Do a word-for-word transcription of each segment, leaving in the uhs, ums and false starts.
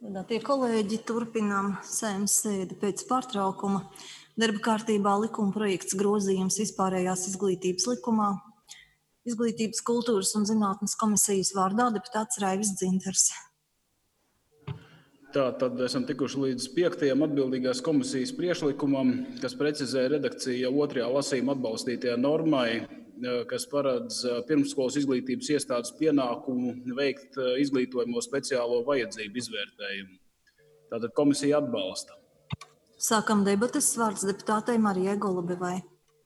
Tie kolēģi, turpinām Saeimas sēdi pēc pārtraukuma. Darba kārtībā likuma projekts grozījums vispārējās izglītības likumā. Izglītības, kultūras un zinātnes komisijas vārdā deputāts Raivis Dzinters. Tā, tad esam tikuši līdz piektajam atbildīgās komisijas priekšlikumam, kas precizē redakciju otrajā lasījuma atbalstītajā normai, kas paredz pirmsskolas izglītības iestādes pienākumu veikt izglītojamo speciālo vajadzību izvērtējumu. Tātad komisija atbalsta. Sākam debates. Vārds deputātei Marijai Golubevai.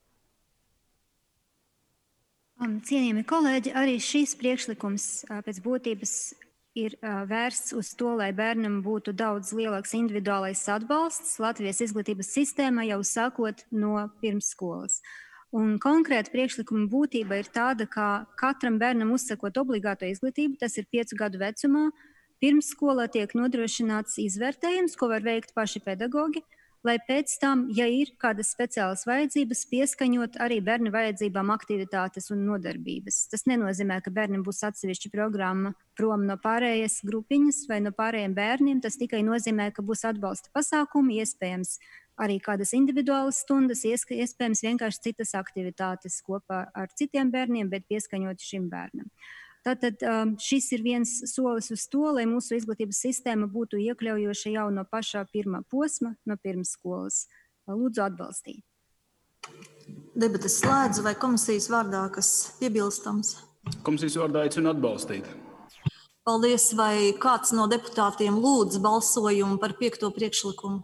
Cienījami kolēģi, arī šīs priekšlikums pēc būtības ir vērsts uz to, lai bērnam būtu daudz lielāks individuālais atbalsts Latvijas izglītības sistēmā jau sākot no pirmsskolas. Un konkrēti priekšlikuma būtība ir tāda, ka katram bērnam uzsakot obligāto izglītību, tas ir piecu gadu vecumā, pirmsskolā tiek nodrošināts izvērtējums, ko var veikt paši pedagogi, lai pēc tam, ja ir kādas speciālas vajadzības, pieskaņot arī bērnu vajadzībām aktivitātes un nodarbības. Tas nenozīmē, ka bērnam būs atsevišķa programma prom no pārējās grupiņas vai no pārējiem bērniem. Tas tikai nozīmē, ka būs atbalsta pasākumi, iespējams arī kādas individuālas stundas, iespējams vienkārši citas aktivitātes kopā ar citiem bērniem, bet pieskaņot šim bērnam. Tātad šis ir viens solis uz to, lai mūsu izglītības sistēma būtu iekļaujoša jau no pašā pirmā posma, no pirmsskolas. Lūdzu atbalstīt. Debates slēdzu, vai komisijas vārdā kas piebilstams? Komisijas vārdā aicinu atbalstīt. Paldies. Vai kāds no deputātiem lūdz balsojumu par piekto priekšlikumu?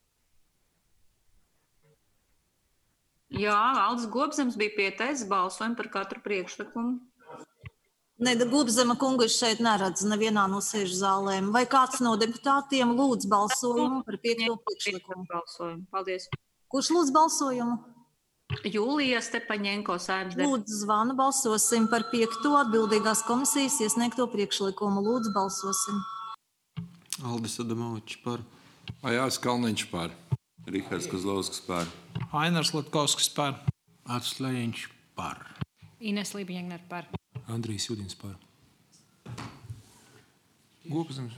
Jā, Aldis Gobzems bija pieteicis balsojumu par katru priekšlikumu. Ne, Gobzema kungu es šeit neredzu nevienā no sēžu zālēm. Vai kāds no deputātiem lūdz balsojumu par piekto priekšlikumu? Balsojumu. Paldies. Kurš lūdz balsojumu? Jūlija Stepaņenko, Saeimas deputāte. Lūdzu zvanu, balsosim par piekto atbildīgās komisijas iesniegto priekšlikumu. Lūdzu balsosim. Aldis Adamovičs par. Ajārs Kalniņš par. Rihards Kozlovskis par. Ainars Latkovskis par. Acis Lejiņš par. Ines Libjengner par. Andrijs Judins par. Gobzems.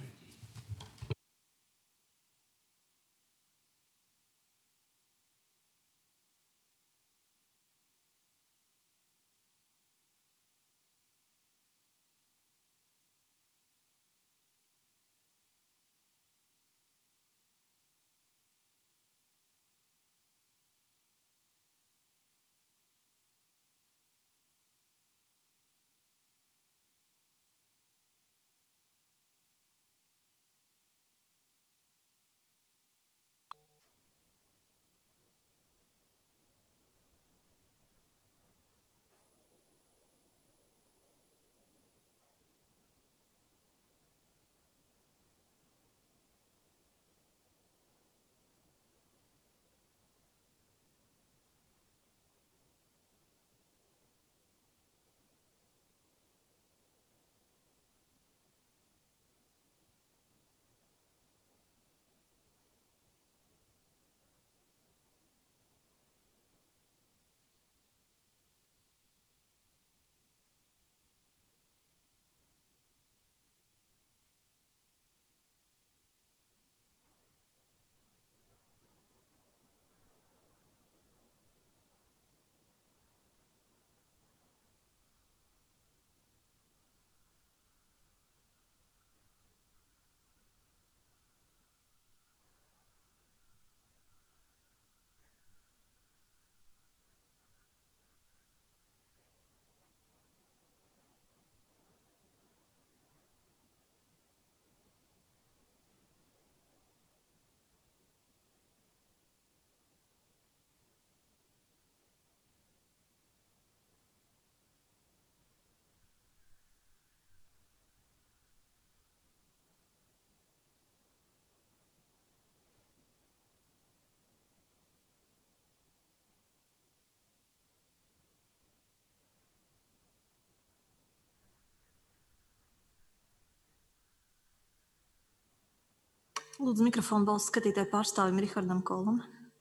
Lūdzu mikrofonu balsu skatītāju pārstāvim Rihardam Kolam.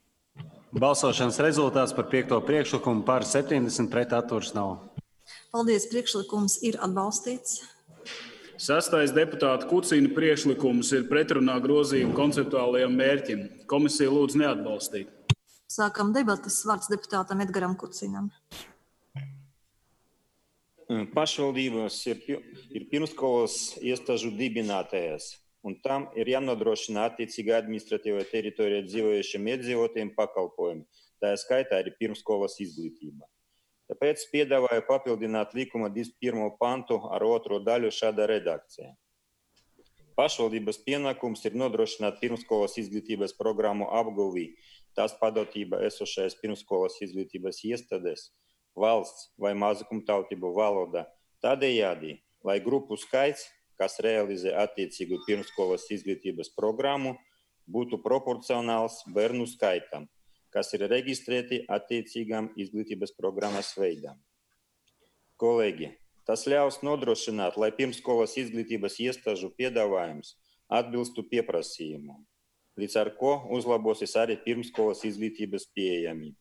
Balsošanas rezultāts par piekto priekšlikumu par septiņdesmit pret atturas nav. Paldies, priekšlikums ir atbalstīts. Sastais deputāta Kucina priekšlikums ir pretrunā grozījuma konceptuālajiem mērķim. Komisija lūdz neatbalstīt. Sākam debatas. Vārds deputātam Edgaram Kucinam. Pašvaldības ir, ir pirmskolas iestāžu dibinātājas, un tam ir jānodrošina attiecīgā administratīvā teritorijā dzīvojušiem iedzīvotājiem pakalpojumi, tā skaitā arī pirmskolas izglītība. Tāpēc piedāvāju papildināt likuma divdesmit pirmo pantu ar otro daļu šādā redakcijā. Pašvaldības pienākums ir nodrošināt pirmskolas izglītības programmu apguvi tās padotība esošais pirmskolas izglītības iestādes, valsts vai mazākumtautību valodā tādējādi, lai grupu skaits, kas realizē attiecīgu pirmskolas izglītības programmu, būtu proporcionāls bērnu skaitam, kas ir reģistrēti attiecīgām izglītības programmas veidām. Kolēģi, tas ļaus nodrošināt, lai pirmskolas izglītības iestāžu piedāvājums atbilstu pieprasījumam, līdz ar ko uzlabosies arī pirmskolas izglītības pieejamība.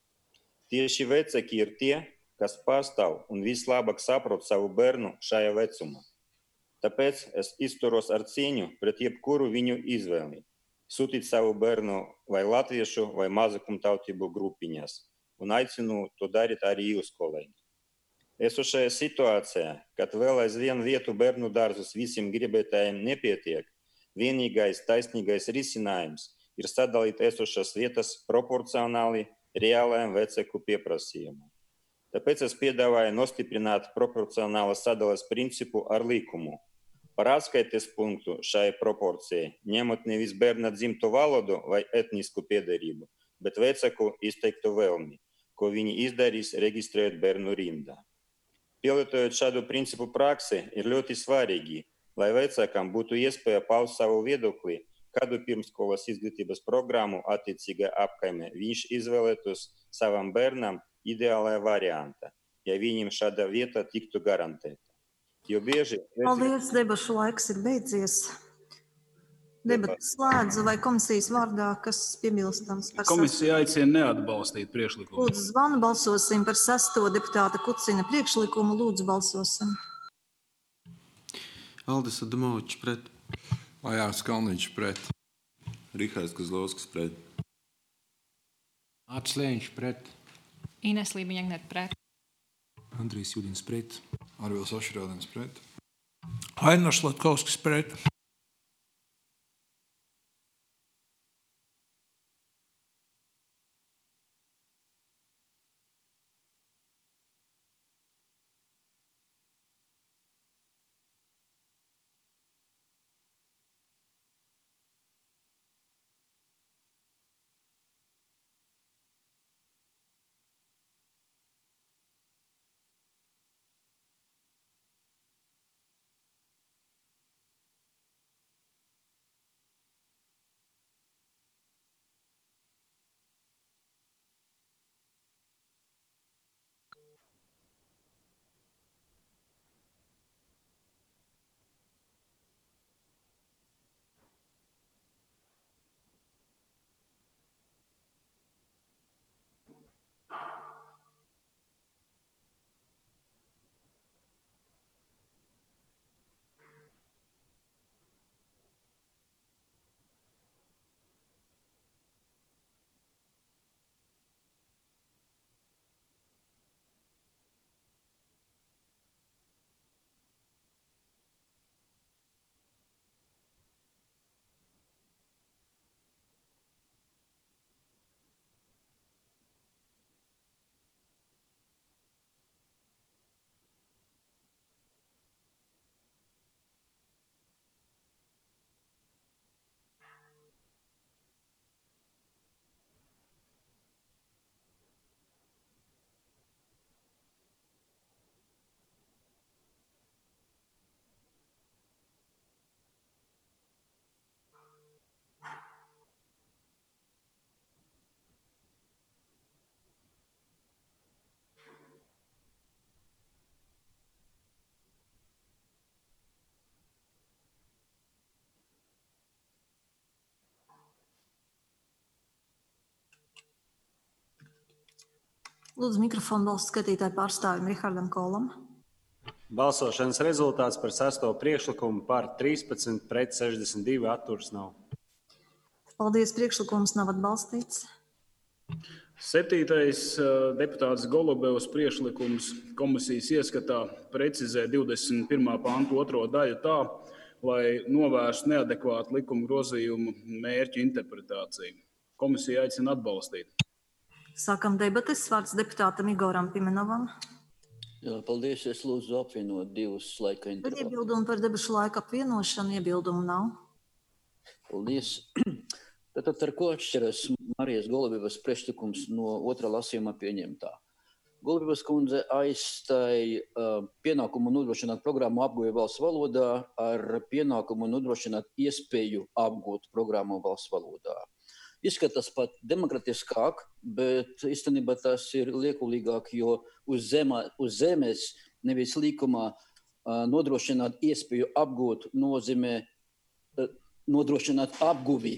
Tieši vecāki ir tie, kas pārstāv un vislabāk saprot savu bērnu šajā vecumā. Tāpēc es izturos ar cieņu pret jebkuru viņu izvēli. Sūtīt savu bērnu vai latviešu vai mazākumtautību grupiņās un aicinu to darīt arī jūs, kolēģi. Esošajā situācijā, kad vēl aizvien vietu bērnu dārzus visiem gribētājiem nepietiek, vienīgais taisnīgais risinājums ir sadalīt esošās vietas proporcionāli reālajam vecāku pieprasījumam. Tāpēc es piedāvāju nostiprināt proporcionālas sadales principu ar likumu. Par atskaites punktu šai proporcijai, ņemot nevis bērna dzimto valodu vai etnisku piederību, bet vecāku izteiktu vēlmi, ko viņi izdarīs reģistrējot bērnu rindā. Pielietojot šādu principu praksi, ir ļoti svarīgi, lai vecākam būtu iespēja paust savu viedokli, kādu pirmskolas izglītības programmu attiecīgā apkaimē viņš izvēlētos savam bērnam ideālajā variantā, ja viņam šāda vieta tiktu garantēta. Jo bieži... Paldies, debašu laiks ir beidzies. Debatas slēdzu vai komisijas vārdā, kas piebilstams par... Komisija aicina neatbalstīt priekšlikumu. Lūdzu zvanu, balsosim par sesto deputāta Kucina priekšlikumu. Lūdzu balsosim. Aldis Adamovičs pret. Ajārs Kalniņš pret. Rihards Kozlovskis pret. Atslēņš pret. Ines Lībiņegner pret. Andrijs Judins pret. Arvils Ošrādens pret. Ainars Latkovskis pret. Lūdzu mikrofonu balsu skatītāju pārstāvim Rihardam Kolam. Balsošanas rezultāts par sesto priekšlikumu par trīspadsmit pret sešdesmit divi atturas nav. Paldies, priekšlikums nav atbalstīts. Septītais deputāts Golubevs priekšlikums komisijas ieskatā precizē divdesmit pirmā panta otro daļu tā, lai novērstu neadekvātu likuma grozījumu mērķu interpretāciju. Komisija aicina atbalstīt. Sākam debates. Vārds deputātam Igoram Pimenovam. Jā, paldies. Es lūdzu apvienot divus laika Ir intervālus. iebildumi par debašu laika apvienošanu, iebildumu nav. Paldies. Tātad ar ko atšķiras Marijas Golubevas priekšlikums no otrā lasījuma pieņemtā? Golubevas kundze aizstāja uh, pienākumu nodrošināt programmu apguvi valsts valodā ar pienākumu nodrošināt iespēju apgūt programmu valsts valodā. Izskatās pat demokratiskāk, bet īstenībā tas ir liekulīgāk, jo uz, zemā, uz zemes nevis likumā uh, nodrošināt iespēju apgūt nozīmē uh, nodrošināt apguvi.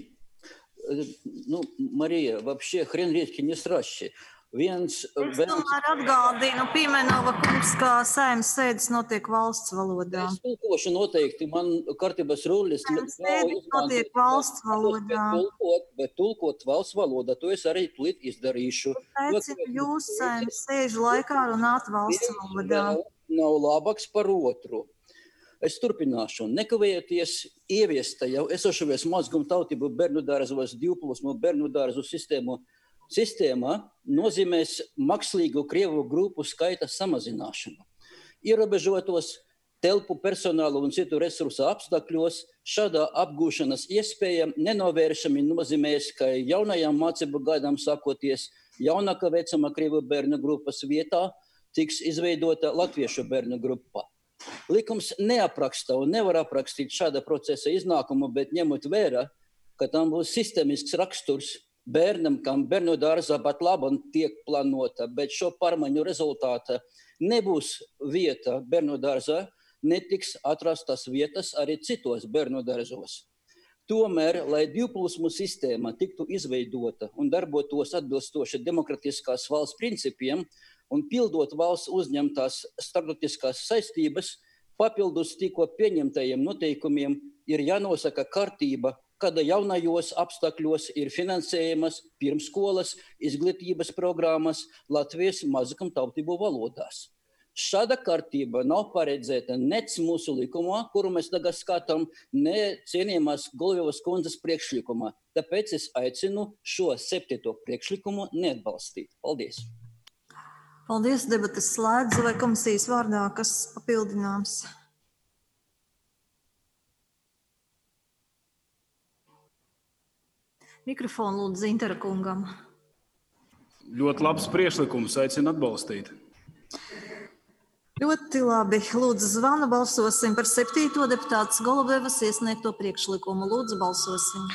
Nu, Marija, вообще хрен редьки не страшно. Viens, Es tomēr atgādinu Pimenova kungs, ka saeimas sēdes notiek valsts valodā. Es tulkošu noteikti, man kārtības rulis. Saeimas sēdes notiek valsts valodā. Tulkot, bet tulkot valsts valodā, to es arī tūlīt izdarīšu. Aicinu jūs saeimas sēžu laikā runāt valsts valodā. Nav, nav labāks par otru. Es turpināšu. Nekavējoties ieviesta jau esošajos mazguma tautību bērnu dārzos divplūsmu bērnu dārzu sistēmu sistēmā nozīmēs mākslīgu Krievu grupu skaita samazināšanu. Ierobežotos telpu personālu un citu resursu apstākļos šādā apgūšanas iespēja nenovēršami nozīmēs, ka jaunajām mācību gaidām sākoties jaunāka vecuma Krievu bērnu grupas vietā tiks izveidota latviešu bērnu grupa. Likums neapraksta un nevar aprakstīt šāda procesa iznākumu, bet ņemot vērā, ka tam būs sistēmisks raksturs bērnam, kam bērnu dārzā pat labam tiek plānota, bet šo pārmaiņu rezultātā nebūs vieta bērnu dārzā, netiks atrastas vietas arī citos bērnu dārzos. Tomēr, lai divplūsmu sistēma tiktu izveidota un darbotos atbilstoši demokratiskās valsts principiem, un pildot valsts uzņemtās starptautiskās saistības, papildus tikko pieņemtajiem noteikumiem ir jānosaka kārtība, kada jaunajos apstākļos ir finansējamas pirmskolas izglītības programmas Latvijas mazākumtautību valodās. Šāda kārtība nav paredzēta nec mūsu likumā, kuru mēs tagad skatām, ne cienījamās Golubevas kundzes priekšlikumā. Tāpēc es aicinu šo septīto priekšlikumu neatbalstīt. Paldies! Paldies, debates slēdz. Vai komisijas vārdā kas papildināms? Mikrofonu lūdzu Zintara kungam. Ļoti labs priekšlikums, aicinu atbalstīt. Ļoti labi. Lūdzu, zvanu balsosim par septīto deputātas Golubevas iesniegto priekšlikumu. Lūdzu, balsosim.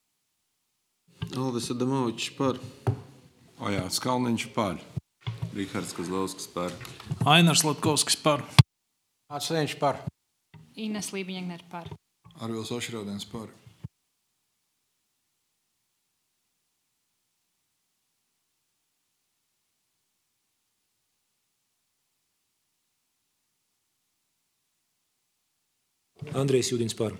Aldis Adamovičs par. Ojārs Kalniņš par. Rihards Kozlovskis par. Ainars Latkovskis par. Atsevišķi par. Ines Lībiņa par. Arvils Ošraudens par. Andrejs Jūdins par.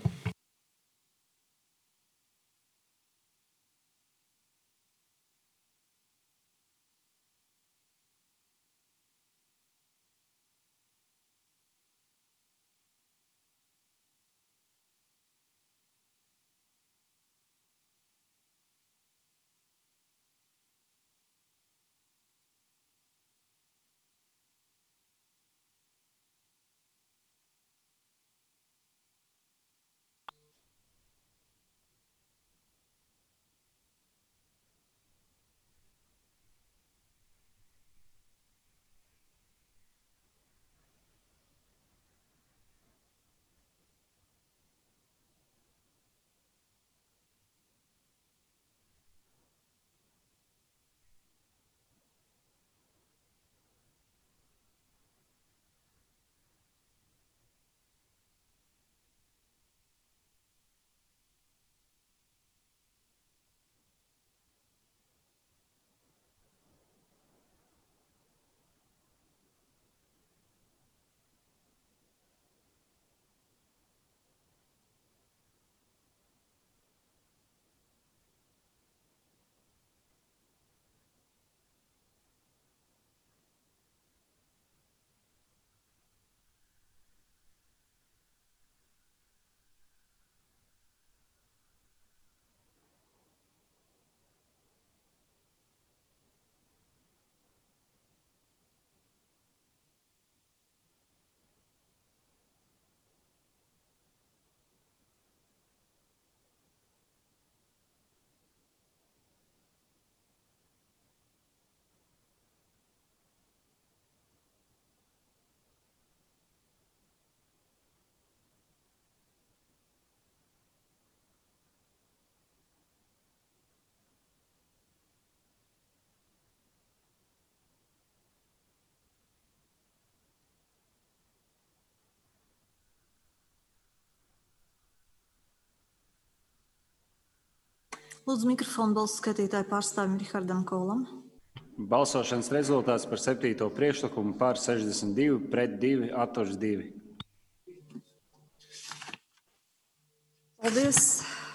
Lūdzu, mikrofonu balsu skaitītāju pārstāvim Rihardam Kolam. Balsošanas rezultāts par septīto priekšlikumu par sešdesmit divi pret divi atturs divi. Paldies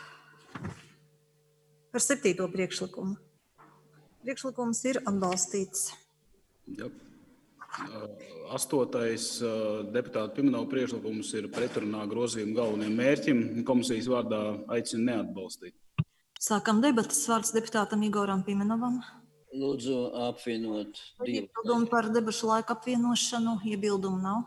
par septīto priekšlikumu. Priekšlikums ir atbalstīts. Ja. Astotais deputāta Pimenova priekšlikums ir pretrunā grozījuma galvenajiem mērķim. Komisijas vārdā aicinu neatbalstīt. Sākam debatas. Vārds deputātam Igoram Pimenovam. Lūdzu, apvienot divu. Iebildumu par debašu laiku apvienošanu. Iebildumu nav.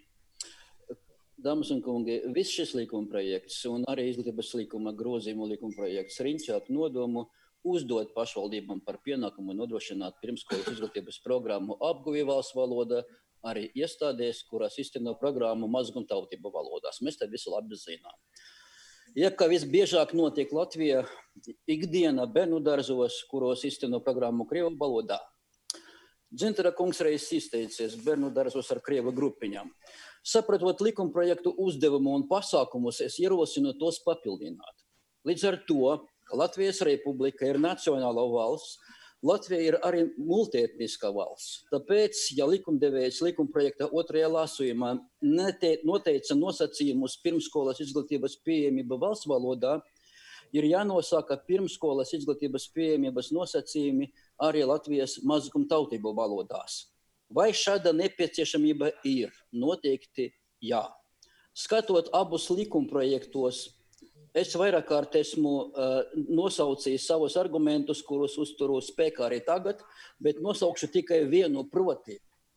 Dāmas un kungi, viss šis likuma projekts un arī izglītības likuma grozījumu likuma projekts riņķētu nodomu uzdot pašvaldībām par pienākumu nodrošināt pirmskolas izglītības programmu apguvi valsts valodā, arī iestādēs, kurās izteno programmu mazgumtautību valodās. Mēs te visu labi zinām. Ja kā visbiežāk notiek Latvijā ikdiena bērnu dārzos, kuros izteno programmu krievu valodā. Dzintara kungs reiz izteicies bērnu dārzos ar krievu grupiņām. Sapratot likuma projektu uzdevumu un pasākumus, es ierosinu tos papildināt. Līdz ar to Latvijas Republika ir nacionāla valsts, Latvija ir arī multietniska valsts. Tāpēc, ja likumdevējs likuma projekta otrajā lasījumā noteica nosacījumus pirmskolas izglītības pieejamība valsts valodā, ir jānosaka pirmskolas izglītības pieejamības nosacījumi arī Latvijas mazgumtautību valodās. Vai šāda nepieciešamība ir? Noteikti jā. Skatot abus likuma projektos, es vairāk kārt esmu uh, nosaucījis savus argumentus, kurus uzturu spēkā arī tagad, bet nosaukšu tikai vienu proti.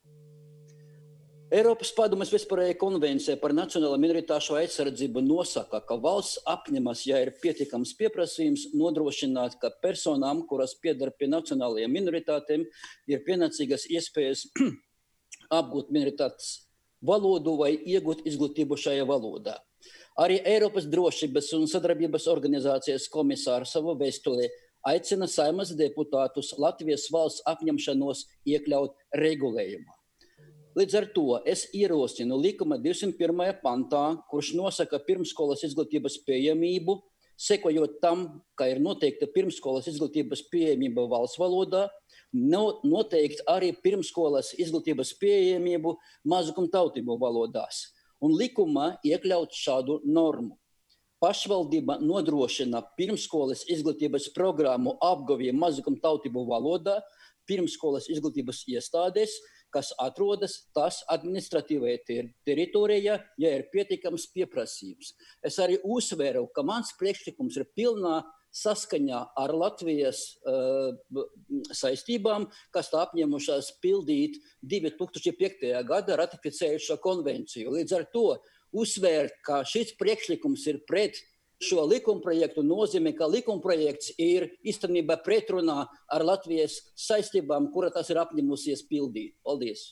Eiropas padomes vispārējā konvencija par nacionālo minoritāšu aizsardzību nosaka, ka valsts apņemas, ja ir pietiekams pieprasījums, nodrošināt, ka personām, kuras pieder pie nacionālajiem minoritātēm, ir pienācīgas iespējas apgūt minoritātes valodu vai iegūt izglītību šajā valodā. Arī Eiropas drošības un sadarbības organizācijas komisārs savu vēstulē aicina Saeimas deputātus Latvijas valsts apņemšanos iekļaut regulējumā. Līdz ar to es ierosinu likuma divsimt pirmajā pantā, kurš nosaka pirmskolas izglītības pieejamību, sekojot tam, ka ir noteikta pirmskolas izglītības pieejamība valsts valodā, noteikt arī pirmskolas izglītības pieejamību mazgumtautību valodās. Un likumā iekļaut šādu normu. Pašvaldība nodrošina pirmskolas izglītības programmu apguvi mazgumtautību valodā pirmskolas izglītības iestādēs, kas atrodas tās administratīvajā ter teritorijā, ja ir pietiekams pieprasījums. Es arī uzsveru, ka mans priekšlikums ir pilnā saskaņā ar Latvijas uh, saistībām, kas tā apņēmušās pildīt divi tūkstoši piektajā gadā ratificējušo konvenciju. Līdz ar to uzsvērt, ka šis priekšlikums ir pret šo likumprojektu, nozīmē, ka likumprojekts ir īstenībā pretrunā ar Latvijas saistībām, kura tas ir apņēmusies pildīt. Paldies!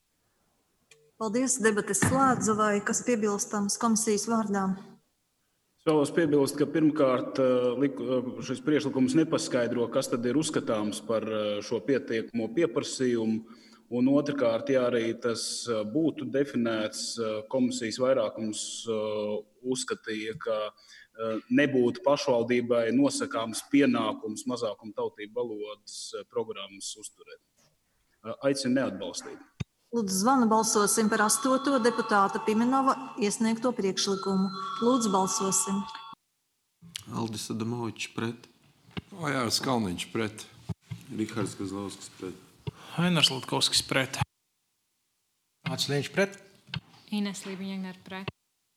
Paldies, debates slēdzu, vai kas piebilstams komisijas vārdā? Es vēlos piebilst, ka pirmkārt šis priekšlikums nepaskaidro, kas tad ir uzskatāms par šo pietiekamo pieprasījumu, un otrkārt, ja arī tas būtu definēts, komisijas vairākums uzskatīja, ka nebūtu pašvaldībai nosakāms pienākums mazākumtautību valodas programmas uzturēt. Aicinu neatbalstīt. Lūdzu, zvanu balsosim par astoto deputāta Pimenova iesniegto priekšlikumu. Lūdzu, balsosim. Aldis Adamovičs pret. Ojārs Kalniņš pret. Rihards Kazlauskas pret. Ainars Latkovskis pret. Mārcis Lieņš pret. Ines Lībiņa pret.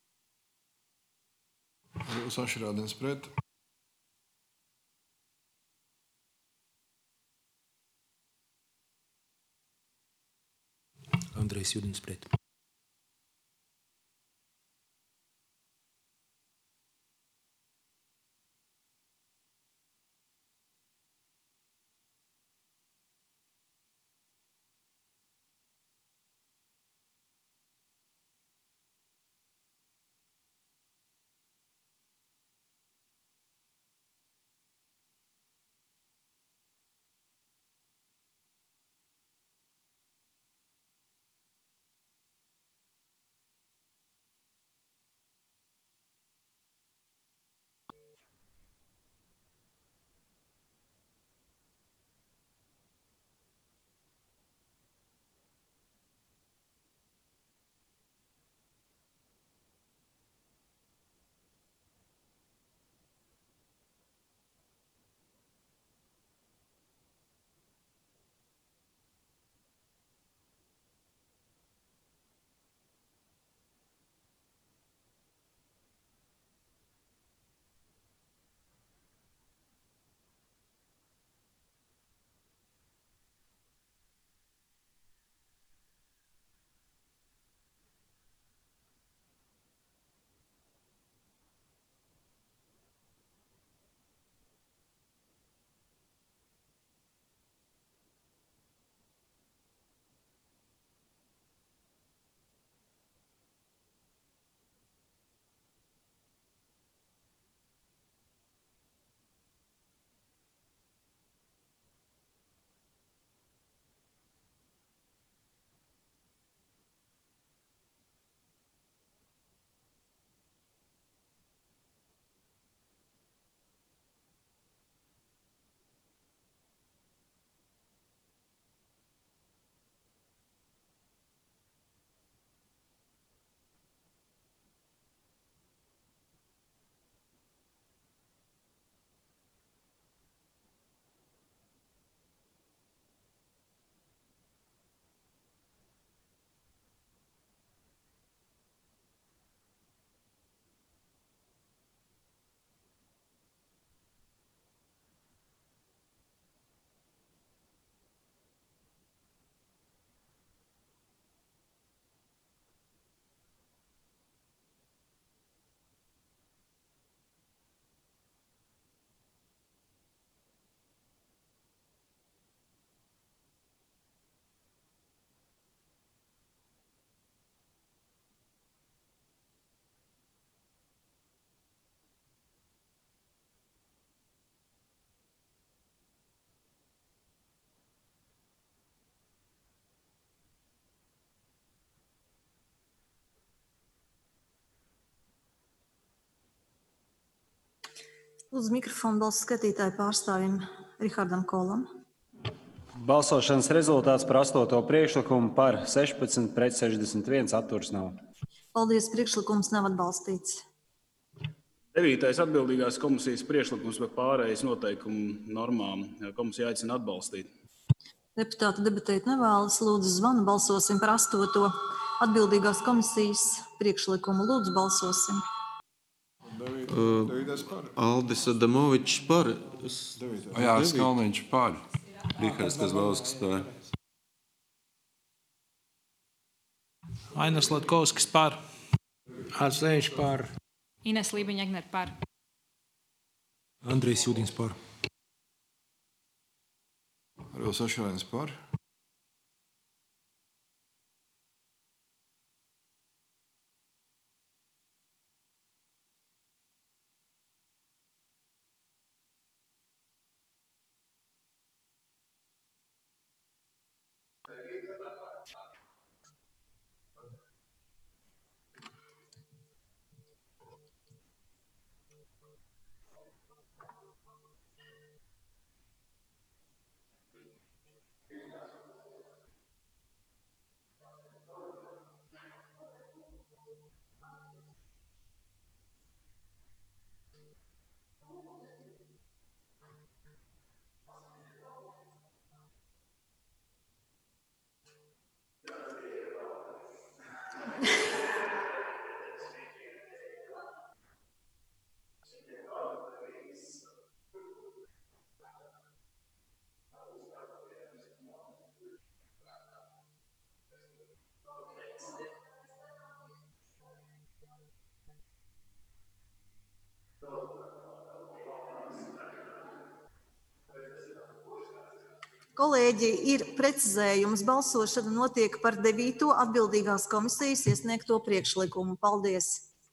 Saša Rādens pret. Andrejs Judins pret. Lūdzu, mikrofonu balsu skatītāju pārstāvim Rihardam Kolam. Balsošanas rezultāts par astoto priekšlikumu par sešpadsmit pret sešdesmit viens atturs nav. Paldies, priekšlikums nav atbalstīts. Devītais atbildīgās komisijas priekšlikums par pārējais noteikumu normām. Komisija aicina atbalstīt. Deputāti debatēt nevēlas. Lūdzu, zvanu balsosim par astoto atbildīgās komisijas priekšlikumu. Lūdzu, balsosim. Uh, Aldis Adamovičs par. Jānis Kalniņš par. Rihards Kazlauskas par. Ainars Latkovskis par. Ārs Lēņš par. Ines Lībiņa-Jagner par. Andrejs Jūdins par. Rils Ašvainis par. Kolēģi, ir precizējums. Balsošana notiek par devīto atbildīgās komisijas iesniegto priekšlikumu. Paldies!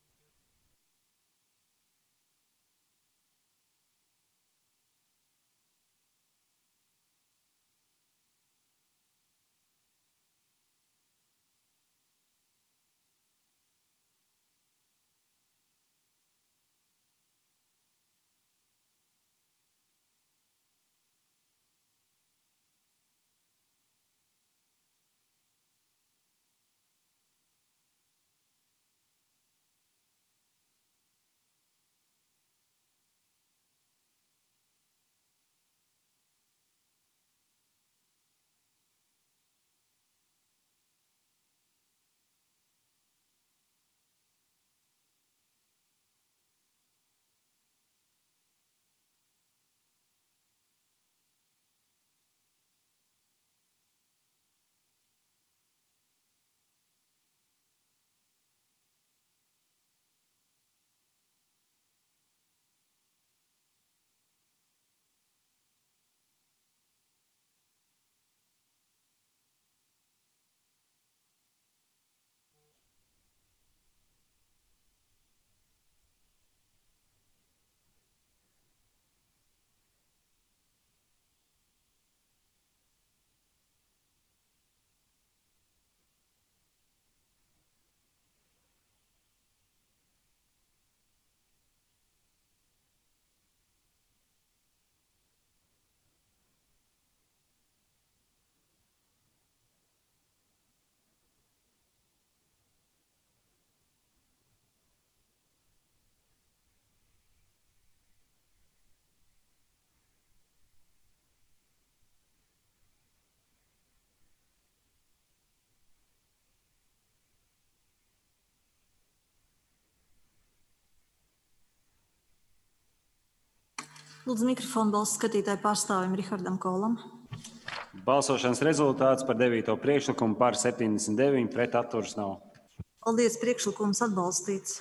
Lūdzu, mikrofonu balsu skatītāju pārstāvim Rihardam Kolam. Balsošanas rezultāts par devīto priekšlikumu par septiņdesmit deviņi pret atturs nav. Paldies, priekšlikums atbalstīts.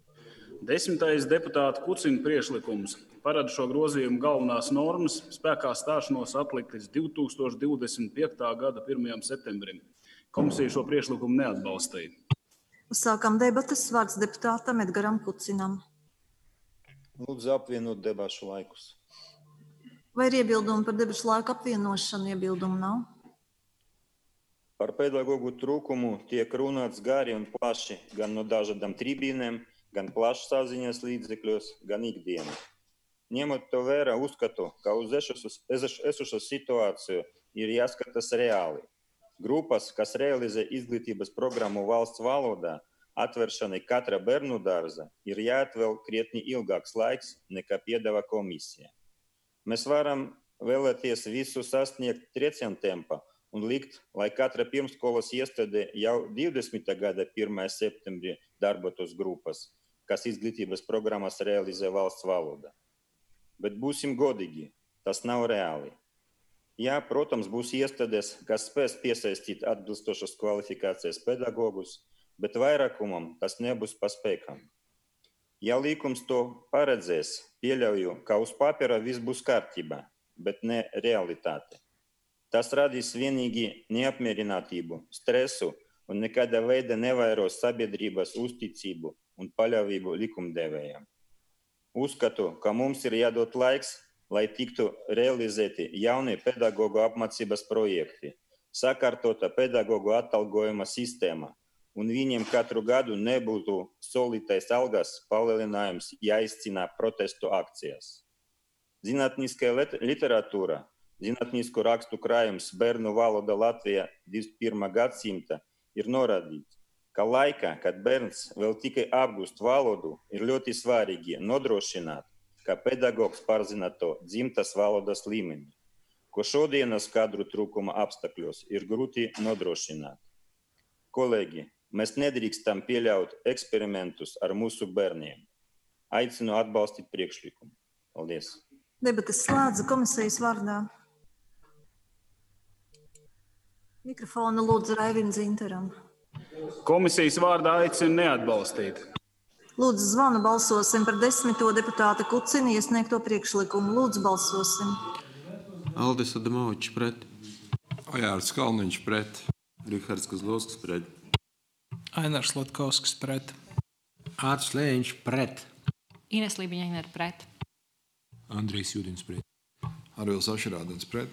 Desmitais deputāta Kucina priekšlikums paredz šo grozījumu galvenās normas spēkā stāšanos atlikt līdz divi tūkstoši divdesmit piekta gada pirmajam septembrim. Komisija šo priekšlikumu neatbalstīja. Uzsākam debates. Vārds deputātam Edgaram Kucinam. Lūdzu apvienot debašu laikus. Vai ir iebildumi par debašu laiku apvienošanu? Iebildumu nav. Par pedagogu trūkumu tiek runāts gari un plaši gan no dažādām tribīnēm, gan plašsaziņas līdzekļos, gan ikdienā. Ņemot to vērā, uzskatu, ka uz esošo situāciju ir jāskatās reāli. Grupas, kas realizē izglītības programmu valsts valodā, atvēršanai katra bērnu dārza, ir jāatvēl krietni ilgāks laiks nekā piedāvā komisija. Mēs varam vēlēties visu sasniegt trieciena tempā un likt, lai katra pirmsskolas iestāde jau divdesmitā gada pirmā septembrī darbotos grupas, kas izglītības programmas realizē valsts valodā. Bet būsim godīgi, tas nav reāli. Jā, protams, būs iestādes, kas spēs piesaistīt atbilstošas kvalifikācijas pedagogus, bet vairākumam tas nebūs pa spēkam. Ja likums to paredzēs, pieļauju, ka uz papīra viss būs kārtībā, bet ne realitāte. Tas radīs vienīgi neapmierinātību, stresu un nekādā veidā nevairos sabiedrības uzticību un paļāvību likumdevējiem. Uzskatu, ka mums ir jādod laiks, lai tiktu realizēti jaunie pedagoģu apmācības projekti, sakārtota pedagoģu atalgojuma sistēma, un viņiem katru gadu nebūtu solītais algas palielinājums jāizcīnā protestu akcijas. Zinātniskā literatūra, zinātnisku rakstu krājums bērnu valoda Latvijā divdesmit pirmā gadsimta ir norādīts, ka laikā, kad bērns vēl tikai apgūst valodu, ir ļoti svarīgi nodrošināt, ka pedagogs pārzina to dzimtas valodas līmeni, ko šodienas kadru trūkuma apstākļos ir grūti nodrošināt. Kolēģi, mēs nedrīkstam pieļaut eksperimentus ar mūsu bērniem. Aicinu atbalstīt priekšlikumu. Paldies. Debates slēdza komisijas vārdā. Mikrofonu lūdzu Raivim Dzintaram. Komisijas vārdā aicinu neatbalstīt. Lūdzu, zvanu balsosim par desmito deputāta Kucina iesniegto priekšlikumu. Lūdzu, balsosim. Aldis Adamovičs pret. Ojārs Kalniņš pret. Rihards Kozlovskis pret. Ainars Latkovskis pret. Ārts Lēņš pret. Ines Lībiņa pret. Andrijs Judins pret. Arvils Ašerādens pret.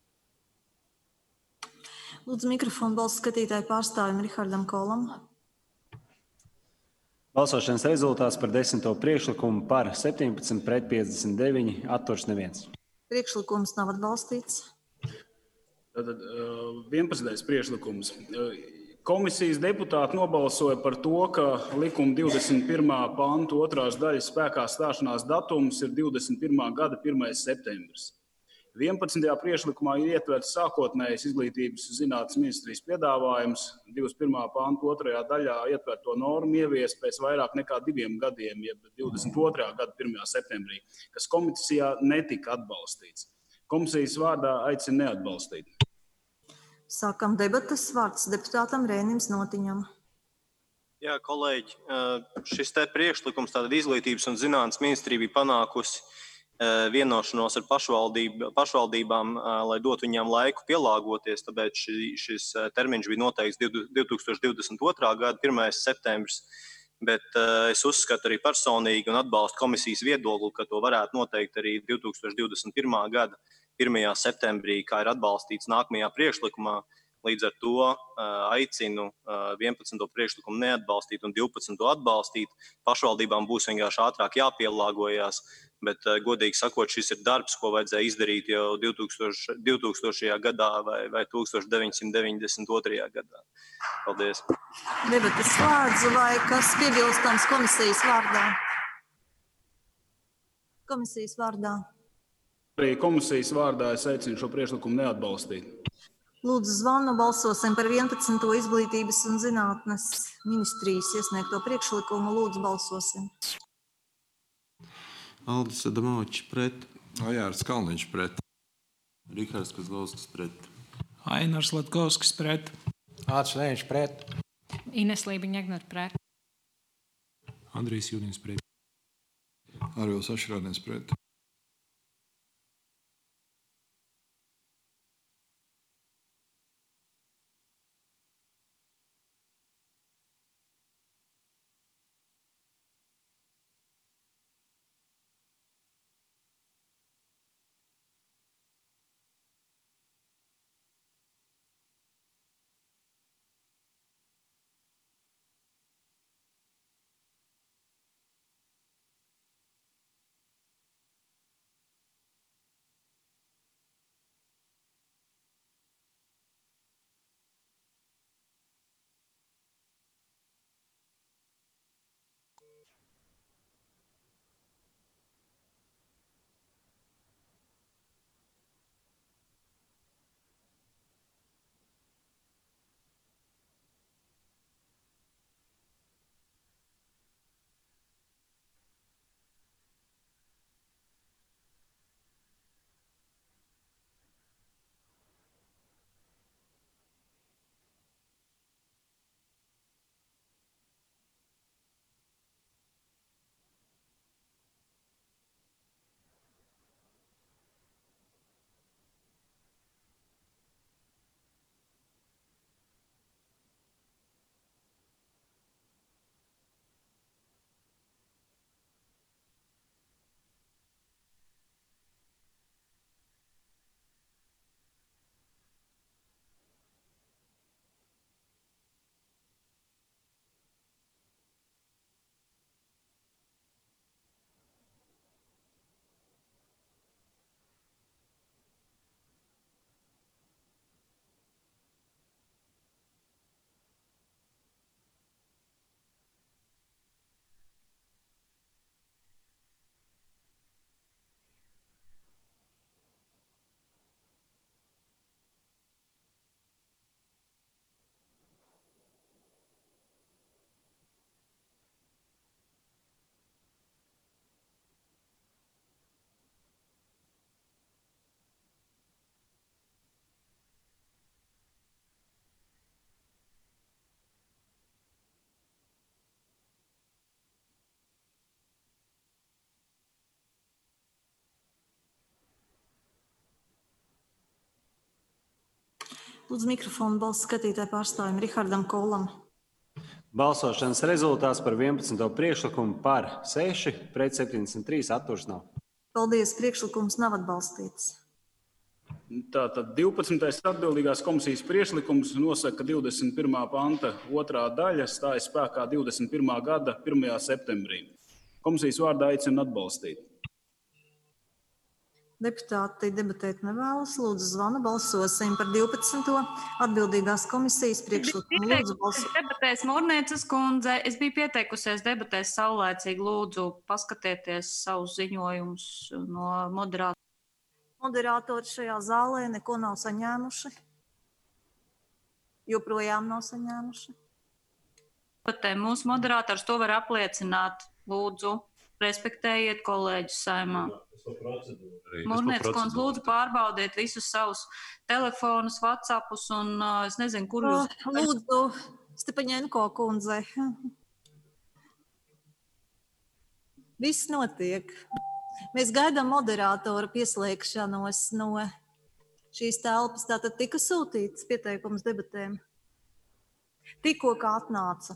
Lūdzu, mikrofonu balsu skatītāju pārstāvim Rihardam Kolam. Balsošanas rezultāts par desmito priekšlikumu par septiņpadsmit pret piecdesmit deviņi, atturs neviens. Priekšlikums nav atbalstīts. Tātad vienpadsmitais priekšlikums. Komisijas deputāti nobalsoja par to, ka likuma divdesmit pirmā pantu otrās daļas spēkā stāšanās datums ir divdesmit pirmā gada pirmais septembris. vienpadsmitajā priekšlikumā ir ietverts sākotnējais izglītības zinātnes ministrijas piedāvājums. divdesmit pirmā pantu otrajā daļā ietverto normu ievies pēc vairāk nekā diviem gadiem, jeb divdesmit otrā gada pirmajā septembrī, kas komisijā netika atbalstīts. Komisijas vārdā aicina neatbalstīt. Sākam debatas. Vārds deputātam Rēnim Znotiņam. Jā, kolēģi, šis te priekšlikums, tātad izglītības un zinātnes ministrija bija panākusi vienošanos ar pašvaldību, pašvaldībām, lai dotu viņām laiku pielāgoties, tāpēc šis termiņš bija noteikts divi tūkstoši divdesmit otrā gada pirmais septembris, bet es uzskatu arī personīgi un atbalstu komisijas viedokli, ka to varētu noteikt arī divi tūkstoši divdesmit pirmā gada pirmajā septembrī, kā ir atbalstīts nākamajā priekšlikumā. Līdz ar to aicinu vienpadsmito priekšlikumu neatbalstīt un divpadsmito atbalstīt. Pašvaldībām būs vienkārši ātrāk jāpielāgojās, bet, godīgi sakot, šis ir darbs, ko vajadzēja izdarīt jau divtūkstošajā gadā vai, vai deviņpadsmit deviņdesmit otrajā gadā. Paldies. Debatas slēdzu, vai kas piebilstams komisijas vārdā? Komisijas vārdā. Arī komisijas vārdā es aicinu šo priekšlikumu neatbalstīt. Lūdzu zvanu, balsosim par vienpadsmito izglītības un zinātnes ministrijas iesniegto priekšlikumu. Lūdzu, balsosim. Aldis Adamovičs pret. Ojārs Kalniņš pret. Rihards Kozlovskis pret. Ainars Latkovskis pret. Ārs Lēņš pret. Ineslība Ņegner pret. Andrijs Jūdins pret. Arvils Ašrādens pret. Lūdzu mikrofonu balsu skatītāju pārstāvim Rihardam Kolam. Balsošanas rezultāts par vienpadsmito priekšlikumu par seši pret septiņdesmit trīs, atturs nav. Paldies, priekšlikums nav atbalstīts. Tātad divpadsmitais atbildīgās komisijas priekšlikums nosaka, ka divdesmit pirmā panta otrā daļa stājas spēkā divdesmit pirmā gada pirmajā septembrī. Komisijas vārdā aicinu atbalstīt. Deputāti debatēt nevēlas. Lūdzu, zvana, balsosim par divpadsmito atbildīgās komisijas priekšlikumu. Lūdzu, balsosim. Debatēs Mūrnieces kundze, es biju pieteikusies debatēs saulēcīgi. Lūdzu, paskatieties savus ziņojumus no moderātora. Moderatori šajā zālē neko nav saņēmuši. Joprojām nav saņēmuši. Mūsu moderators to var apliecināt. Lūdzu, respektējiet kolēģus saimā. Mūrnieces kundze, lūdzu pārbaudiet visus savus telefonus, WhatsAppus un uh, es nezinu, kur jūs... Lūdzu, Stepaņenko kundze. Viss notiek. Mēs gaidām moderātoru pieslēgšanos no šīs telpas. Tātad tika sūtīts pieteikums debatēm. Tikko kā atnāca.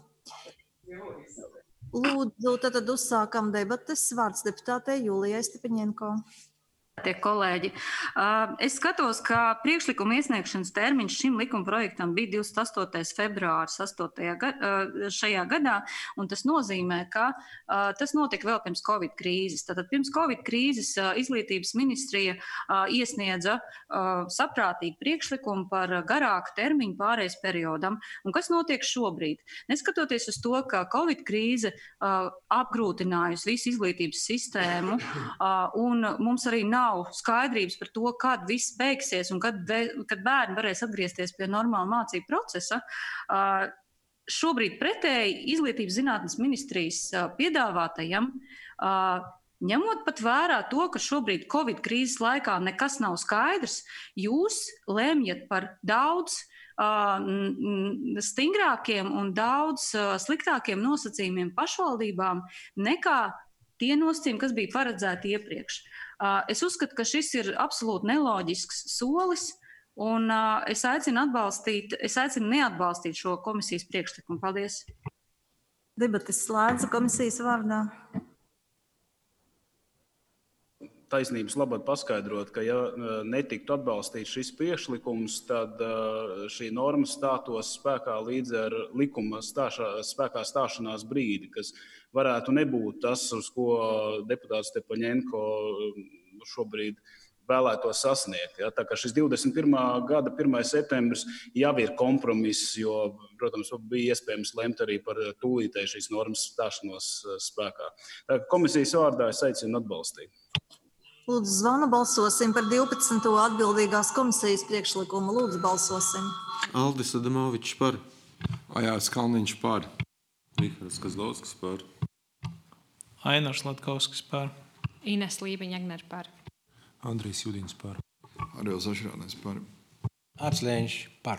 Lūdzu, tad uzsākam debates. Vārds deputātei Julijai Stepaņenko. Tie kolēģi. Es skatos, ka priekšlikuma iesniegšanas termiņš šim likuma projektam bija divdesmit astotais februāris šajā gadā, un tas nozīmē, ka tas notika vēl pirms Covid krīzes. Tātad pirms Covid krīzes izglītības ministrija iesniedza saprātīgu priekšlikumu par garāku termiņu pārējais periodam. Un kas notiek šobrīd? Neskatoties uz to, ka Covid krīze apgrūtinājusi visu izglītības sistēmu, un mums arī nav Nav skaidrības par to, kad viss beigsies un kad, kad bērni varēs atgriezties pie normāla mācību procesa. Šobrīd pretēji Izglītības zinātnes ministrijas piedāvātajam, ņemot pat vērā to, ka šobrīd Covid krīzes laikā nekas nav skaidrs, jūs lemjat par daudz stingrākiem un daudz sliktākiem nosacījumiem pašvaldībām nekā tie nosacījumi, kas bija paredzēti iepriekš. Es uzskatu, ka šis ir absolūti neloģisks solis, un es aicinu atbalstīt, es aicinu neatbalstīt šo komisijas priekšlikumu. Paldies. Debates slēdza komisijas vārdā. Taisnības labad paskaidrot, ka ja netiktu atbalstīts šis priekšlikums, tad šī norma stātos spēkā līdz ar likuma stāšā, spēkā stāšanās brīdi, kas varētu nebūt tas, uz ko deputāts Stepaņenko šobrīd vēlētos sasniegt. Ja? Tā kā šis divdesmit pirmā gada pirmais septembris jau ir kompromiss, jo, protams, bija iespējams lemt arī par tūlītēju šīs normas stāšanos spēkā. Tā kā komisijas vārdā es aicinu atbalstīt. Lūdzu, zvana, balsosim par divpadsmito atbildīgās komisijas priekšlikumu. Lūdzu, balsosim. Aldis Adamovičs par. Ajārs Kalniņš par. Rihards Kazlauskas par. Ainars Latkovskis par. Ines Lībiņa-Egner par. Andrejs Judins par. Arjos Ašrānais par. Atsliņš par.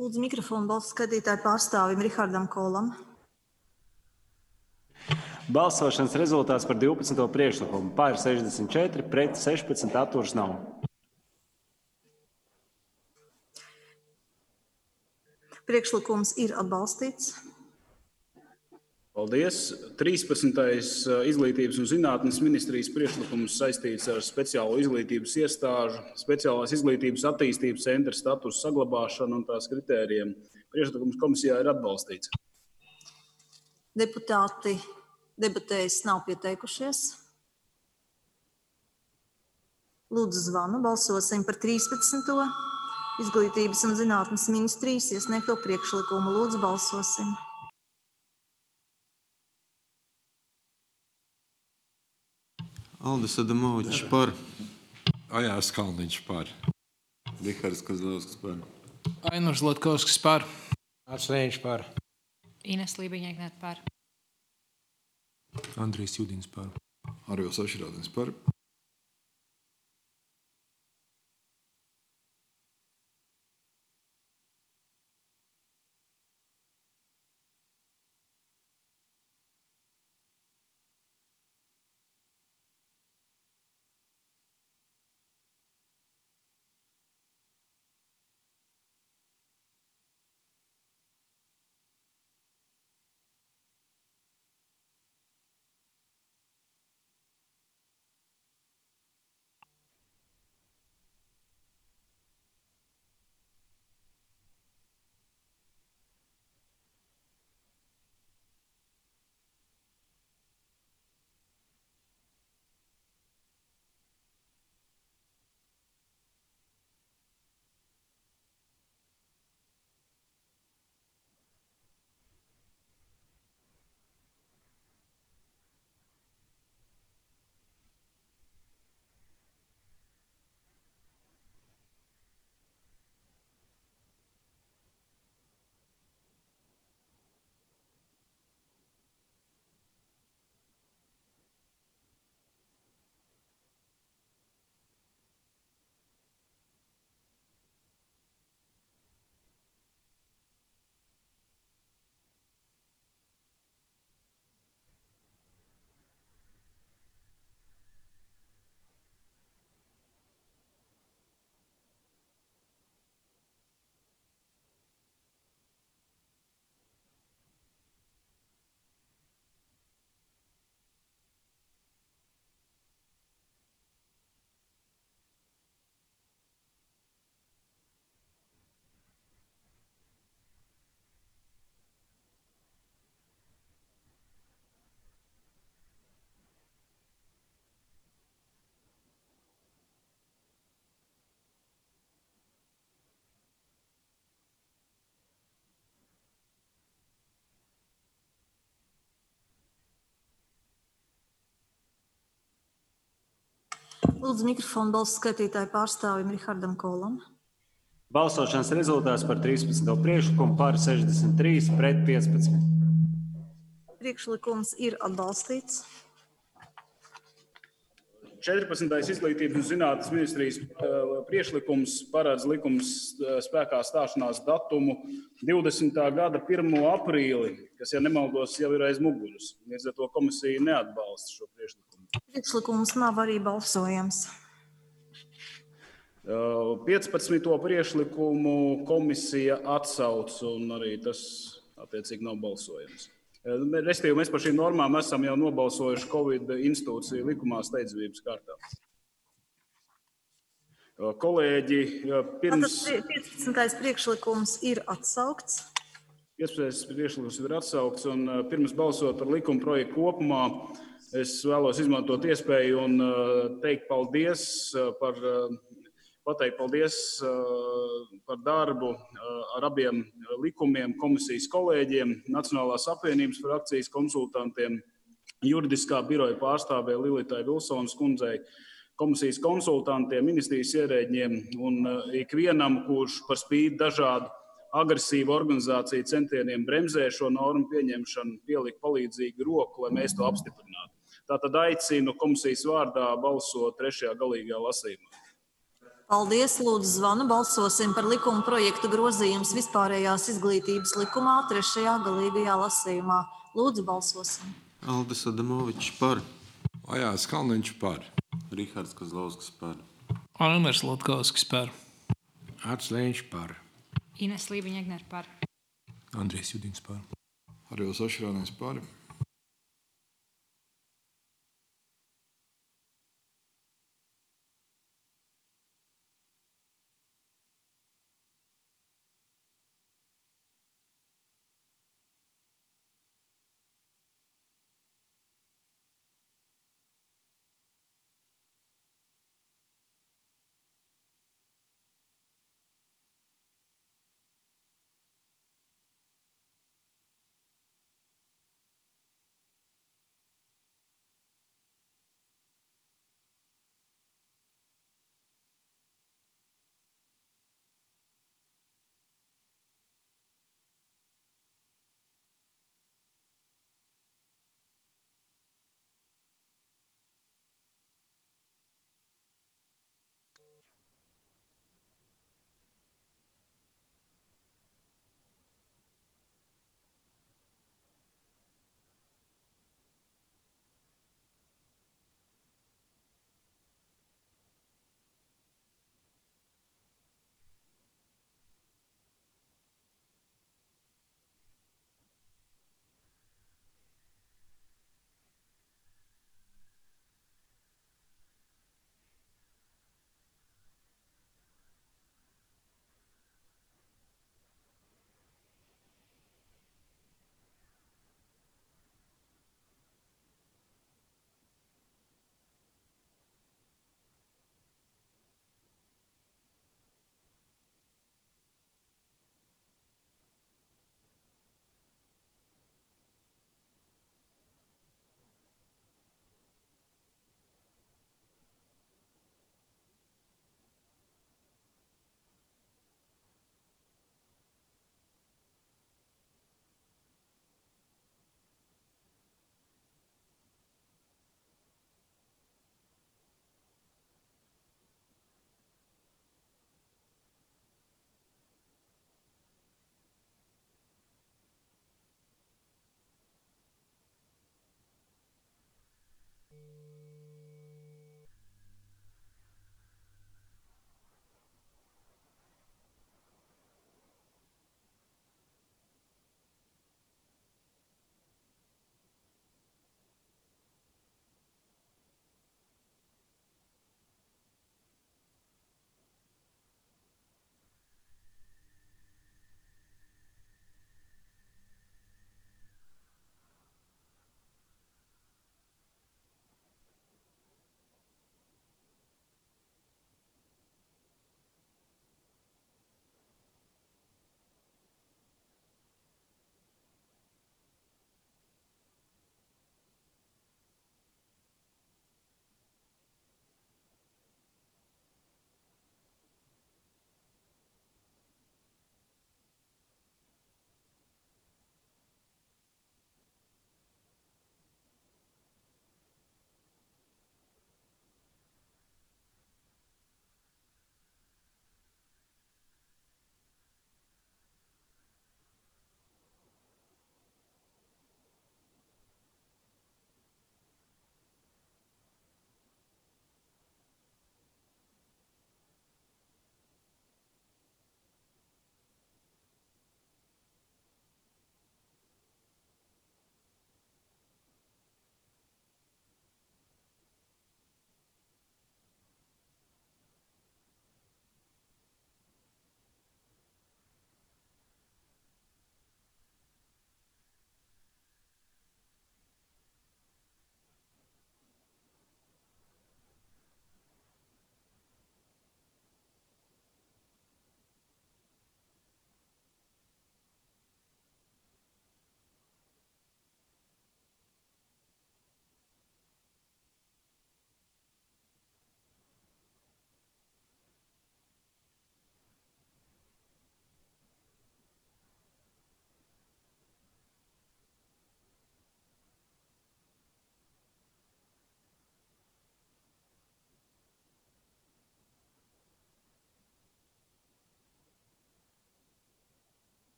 Lūdzu mikrofonu balsu skatītāju pārstāvim Rihardam Kolam. Balsošanas rezultāts par divpadsmito priekšlikumu. Par sešdesmit četri, pret sešpadsmit, atturas nav. Priekšlikums ir atbalstīts. Paldies. trīspadsmitais Izglītības un zinātnes ministrijas priekšlikums saistīts ar speciālo izglītības iestāžu, speciālās izglītības attīstības centra statusu saglabāšanu un tās kritērijiem. Priekšlikums komisijā ir atbalstīts. Deputāti debatēs nav pieteikušies. Lūdzu zvanu, balsosim par trīspadsmito Izglītības un zinātnes ministrijas iesniegto priekšlikumu. Lūdzu, balsosim. Aldis Adamovičs par. Ainārs Kalniņš par. Rihards Kazlauskas par. Ainars Latkovskis par. Atslēņš par. Ines Lībiņa-Jagner par. Andrejs Judins par. Arvils Ašrādins par. Lūdzu mikrofonu balsu skatītāju pārstāvim Rihardam Kolam. Balsošanas rezultāts par trīspadsmito priekšlikumu. Par sešdesmit trīs, pret piecpadsmit. Priekšlikums ir atbalstīts. četrpadsmitais Izglītības un zinātnes ministrijas priekšlikums paredz likums spēkā stāšanās datumu divdesmitā gada pirmo aprīli, kas, ja nemaldos, jau ir aiz muguras. Līdz ar to komisija neatbalsta šo priekšlikumu. Priekšlikums nav arī balsojams. piecpadsmito priekšlikumu komisija atsauc, un arī tas attiecīgi nav balsojams. Restīvi, mēs par šīm normām esam jau nobalsojuši Covid institūciju likumā steidzamības kārtā. Kolēģi, pirms... Tātad piecpadsmitais priekšlikums ir atsaukts. piecpadsmitais priekšlikums ir atsaukts, un pirms balsot par likuma projektu kopumā, es vēlos izmantot iespēju un teikt paldies par... Pateikt paldies par darbu ar abiem likumiem, komisijas kolēģiem, Nacionālās apvienības frakcijas konsultantiem, juridiskā biroja pārstāvē Lilitai Vilsonas kundzei, komisijas konsultantiem, ministrijas ierēģiem un ikvienam, kurš par spīti dažādu agresīvu organizāciju centieniem bremzē šo normu pieņemšanu, pielika palīdzīgu roku, lai mēs to apstiprinātu. Tātad aicinu komisijas vārdā balsot trešajā galīgajā lasījumā. Paldies, lūdzu, zvanu. Balsosim par likuma projektu grozījums vispārējās izglītības likumā trešajā galīgajā lasījumā. Lūdzu, balsosim. Aldis Adamovičs par. Ajāns Kalniņš par. Rihards Kozlovskis par. Ainars Latkovskis par. Atslēņš par. Ines Lībiņa-Egner par. Andrijs Judins par. Harijos Ašrānais par.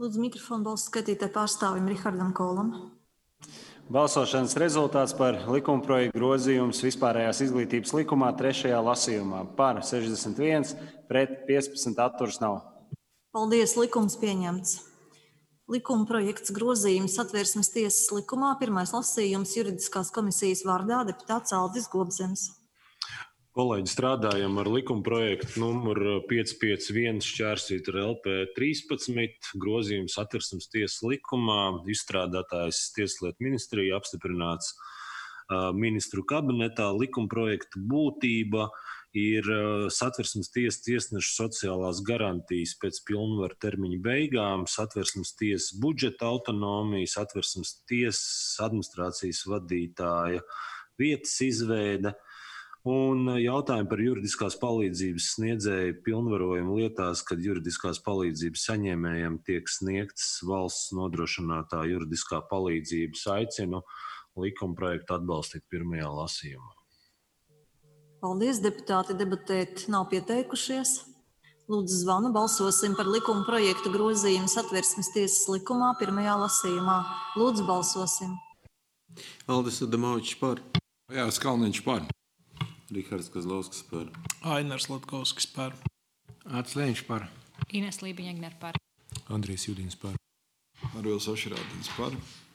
Lūdzu, mikrofonu balsu skaitītāju pārstāvim Rihardam Kolam. Balsošanas rezultāts par likumprojektu grozījums vispārējās izglītības likumā trešajā lasījumā. Par sešdesmit viens, pret piecpadsmit, atturas nav. Paldies, likums pieņemts. Likuma projekts grozījums Satversmes tiesas likumā, pirmais lasījums juridiskās komisijas vārdā deputāts Aldis Gobzems. Kolēģi, strādājam ar likuma projektu numuru pieci pieci viens šķērsīt ar L P trīspadsmit, grozījums Satversmes tiesas likumā, izstrādātājs Tieslietu ministrija, apstiprināts uh, ministru kabinetā. Likuma projekta būtība ir uh, Satversmes tiesas tiesnešu sociālās garantijas pēc pilnvaru termiņa beigām, Satversmes tiesas budžeta autonomija, Satversmes tiesas administrācijas vadītāja vietas izveide un jautājumi par juridiskās palīdzības sniedzēju pilnvarojumu lietās, kad juridiskās palīdzības saņēmējiem tiek sniegts valsts nodrošinātā juridiskā palīdzības. Aicinu likuma projektu atbalstīt pirmajā lasījumā. Paldies, deputāti debatēt nav pieteikušies. Lūdzu, zvanu, balsosim par likuma projektu grozījumu Satversmes tiesas likumā pirmajā lasījumā. Lūdzu, balsosim. Aldis Adamovičs par. Jānis Kalniņš par. Rihards Kazlauskas par. Ainars Latkovskis par. Ats Lēņš par. Ines Lībiņa-Egner par. Andrejs Judins par. Arvils Ošrādins par.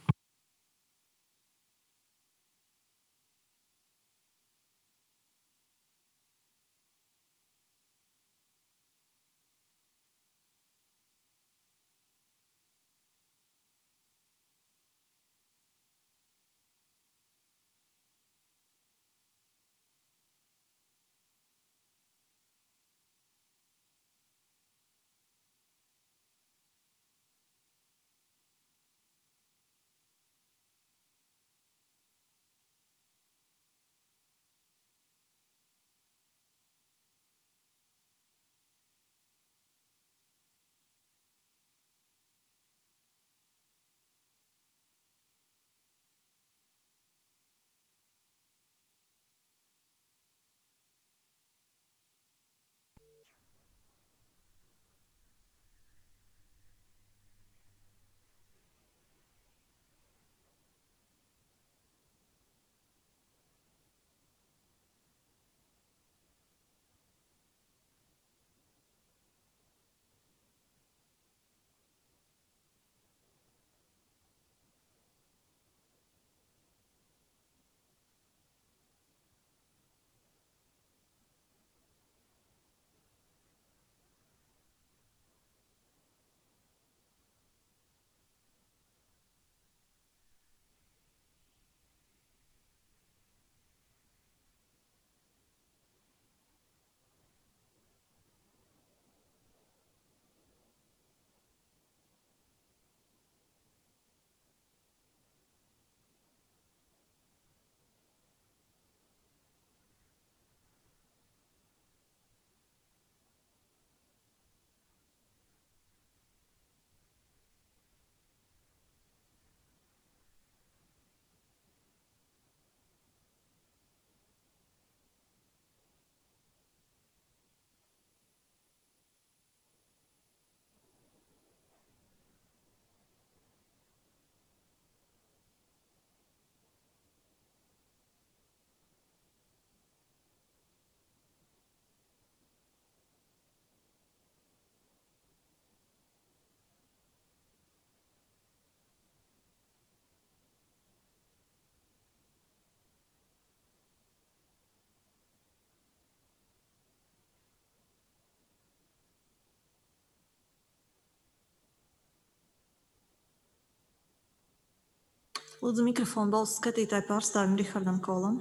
Lūdzu, mikrofonu balsu skatītāju pārstāvim Rihardam Kolam.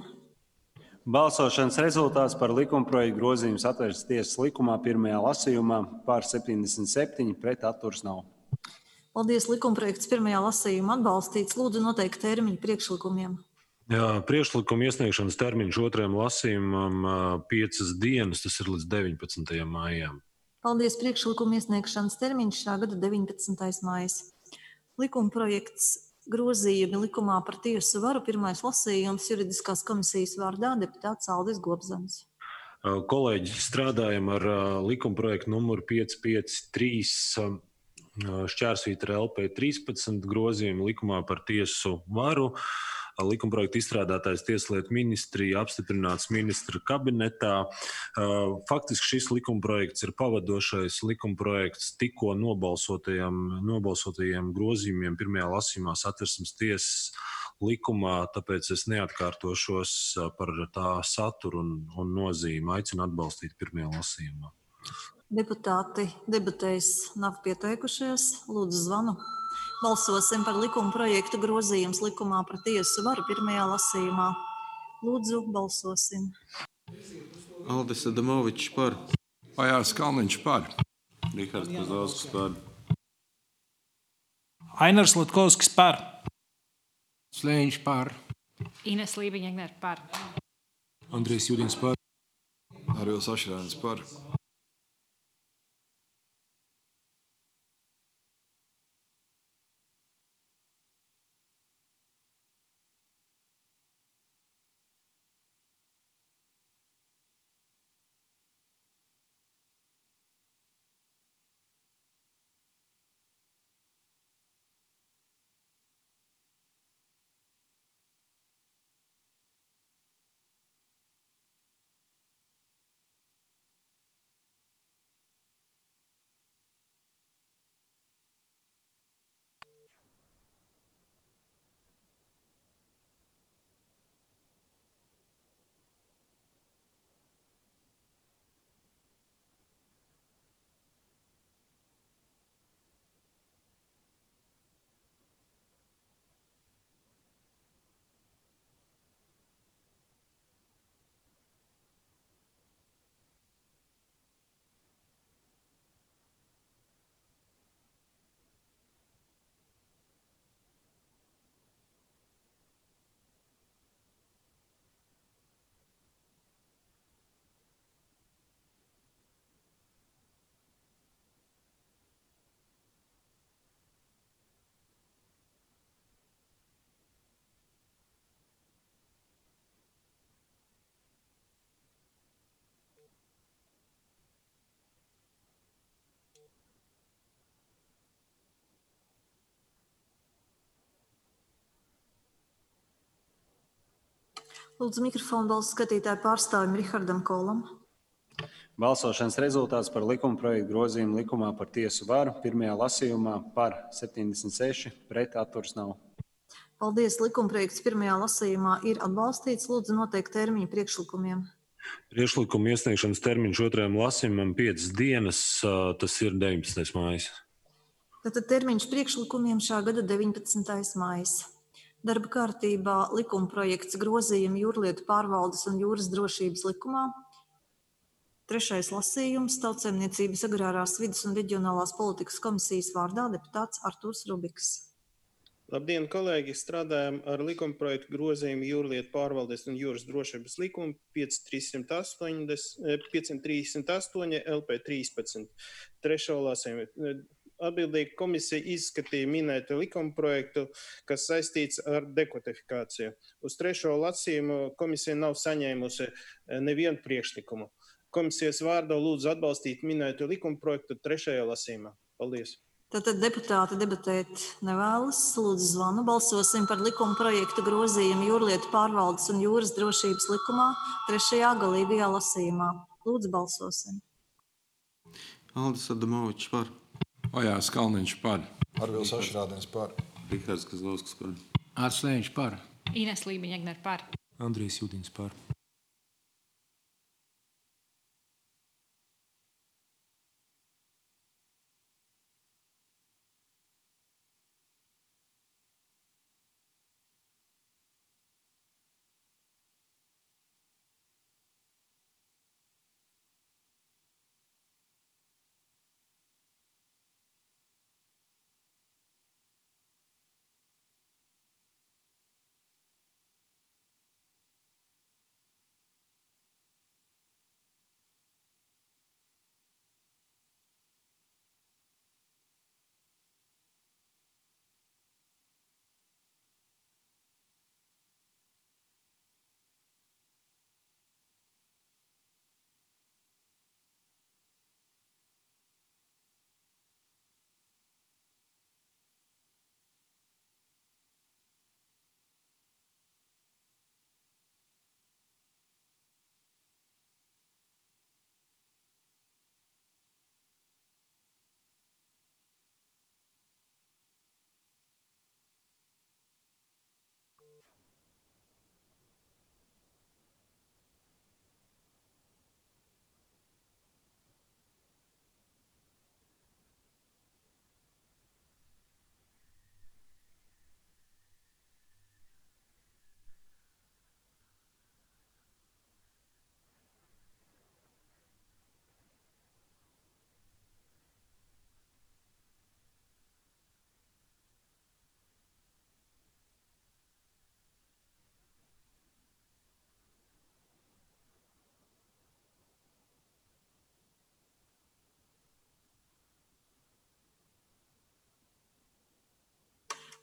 Balsošanas rezultāts par likumprojektu grozījumu Satversmes tiesas likumā pirmajā lasījumā par septiņdesmit septiņi, pret atturas nav. Paldies, likumprojekts pirmajā lasījumā atbalstīts. Lūdzu, noteikti termiņu priekšlikumiem. Jā, priekšlikuma iesniegšanas termiņš otrajam lasījumam piecas dienas, tas ir līdz deviņpadsmitajam maijam. Paldies, priekšlikuma iesniegšanas termiņš šā gada deviņpadsmitais maijs. Likumprojekts grozījumi likumā par tiesu varu pirmais lasījums juridiskās komisijas vārdā deputāts Aldis Gobzems. Kolēģi, strādājam ar likumprojektu numuru pieci pieci trīs šķērsvītra L P trīspadsmit grozījumu likumā par tiesu varu. Likumprojekta izstrādātais Tieslietu ministrija apstiprināts ministra kabinetā. Faktiski šis likumprojekts ir pavadošais likumprojekts tikko nobalsotajiem, nobalsotajiem grozījumiem pirmajā lasījumā Satversmes tiesas likumā, tāpēc es neatkārtošos par tā saturu un, un nozīmi. Aicinu atbalstīt pirmajā lasījumā. Deputāti debatēs nav pieteikušies. Lūdzu zvanu. Balsosim par likuma projektu grozījums likumā par tiesu varu pirmajā lasījumā. Lūdzu, balsosim. Aldis Adamovičs par. Pajārs Kalniņš par. Rihards Kozlovskis par. Ainars Latkovskis par. Slēņš par. Ines Lībiņegner par. Andrejs Judins par. Arvils Ašrāns par. Lūdzu, mikrofonu balsu skatītāju pārstāvim Rihardam Kolam. Balsošanas rezultāts par likuma projektu grozījumu likumā par tiesu varu pirmajā lasījumā par septiņdesmit seši, pret atturas nav. Paldies, likumprojekts pirmajā lasījumā ir atbalstīts. Lūdzu, noteikt termiņu priekšlikumiem. Priekšlikuma iesniegšanas termiņš otrajam lasījumam piecas dienas, tas ir deviņpadsmitais mājas. Tātad termiņš priekšlikumiem šā gada deviņpadsmitais mājas. Darba kārtībā likumprojekts grozījumi jūrlietu pārvaldes un jūras drošības likumā. Trešais lasījums Tautsaimniecības agrārās vides un reģionālās politikas komisijas vārdā deputāts Artūrs Rubiks. Labdien, kolēģi! Strādājam ar likumprojektu grozījumu jūrlietu pārvaldes un jūras drošības likumu pieci trīssimt trīsdesmit astoņi L P trīspadsmit. Trešo lasījumu. Atbildīga komisija izskatīja minēto likumprojektu, kas saistīts ar dekodifikāciju. Uz trešo lasījumu komisija nav saņēmusi nevienu priekšlikumu. Komisijas vārdā lūdzu atbalstīt minēto likumprojektu trešajā lasījumā. Paldies! Tātad deputāti debatēt nevēlas. Lūdzu zvanu. Balsosim par likumprojektu grozījumu jūrlietu pārvaldes un jūras drošības likumā trešajā galīgajā lasījumā. Lūdzu balsosim. Aldis Adamovičs par. Pajārs Kalniņš par. Arvils Ašrādens par. Rihards Kozlovskis par. Slēņš par. Ines Lībiņegner par. Andrejs Judins par.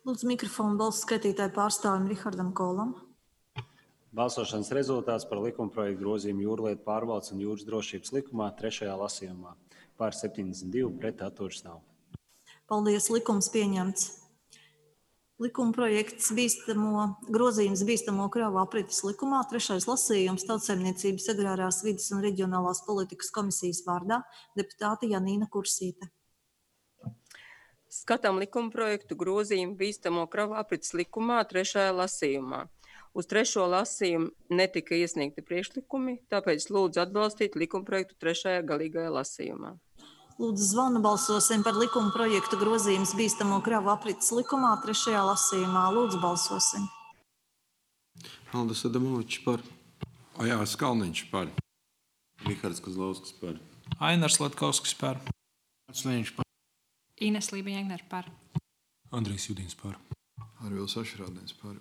Lūdzu mikrofonu balsu skaitītāju pārstāvim Rihardam Kolam. Balsošanas rezultāts par likumprojektu grozījumu jūrlietu pārvaldes un jūras drošības likumā trešajā lasījumā. Par septiņdesmit divi, pret atturas nav. Paldies, likums pieņemts. Likumprojekts bīstamo, grozījums bīstamo kravu aprites likumā, trešais lasījums Tautsaimniecības agrārās vides un reģionālās politikas komisijas vārdā deputāte Janīna Kursīte. Skatām likumprojektu grozījumu bīstamo kravu aprites likumā trešajā lasījumā. Uz trešo lasījumu netika iesniegti priekšlikumi, tāpēc lūdzu atbalstīt likumprojektu trešajā galīgajā lasījumā. Lūdzu zvanu balsosim par likumprojektu grozījums bīstamo kravu aprites likumā trešajā lasījumā. Lūdzu balsosim. Aldis Adamovičs par. Ojārs Kalniņš par. Rihards Kozlovskis par. Ainars Latkovskis par. Slēņš par. Ines Lībiņa-Egner par. Andrejs Judins par. Arvils Ašrādens par.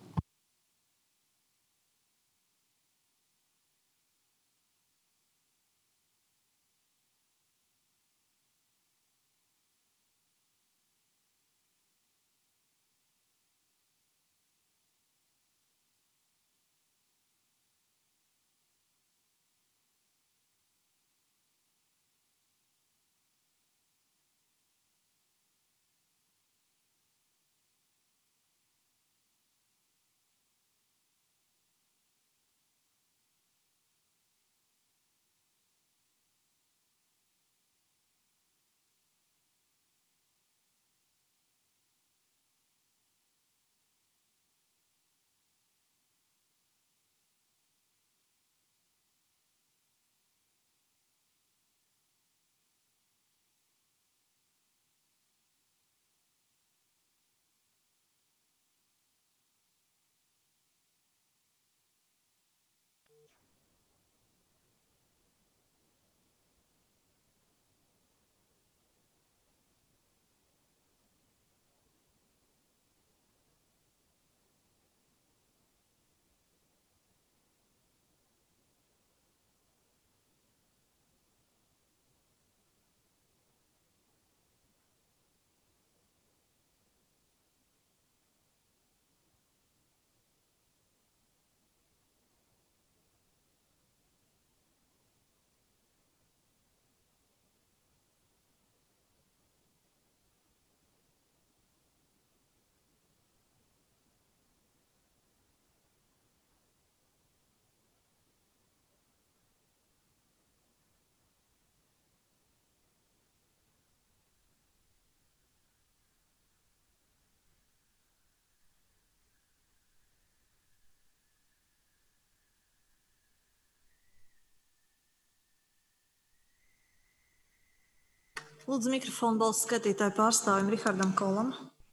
Lūdzu mikrofonu balsu skaitītāju pārstāvim Rihardam Kolam.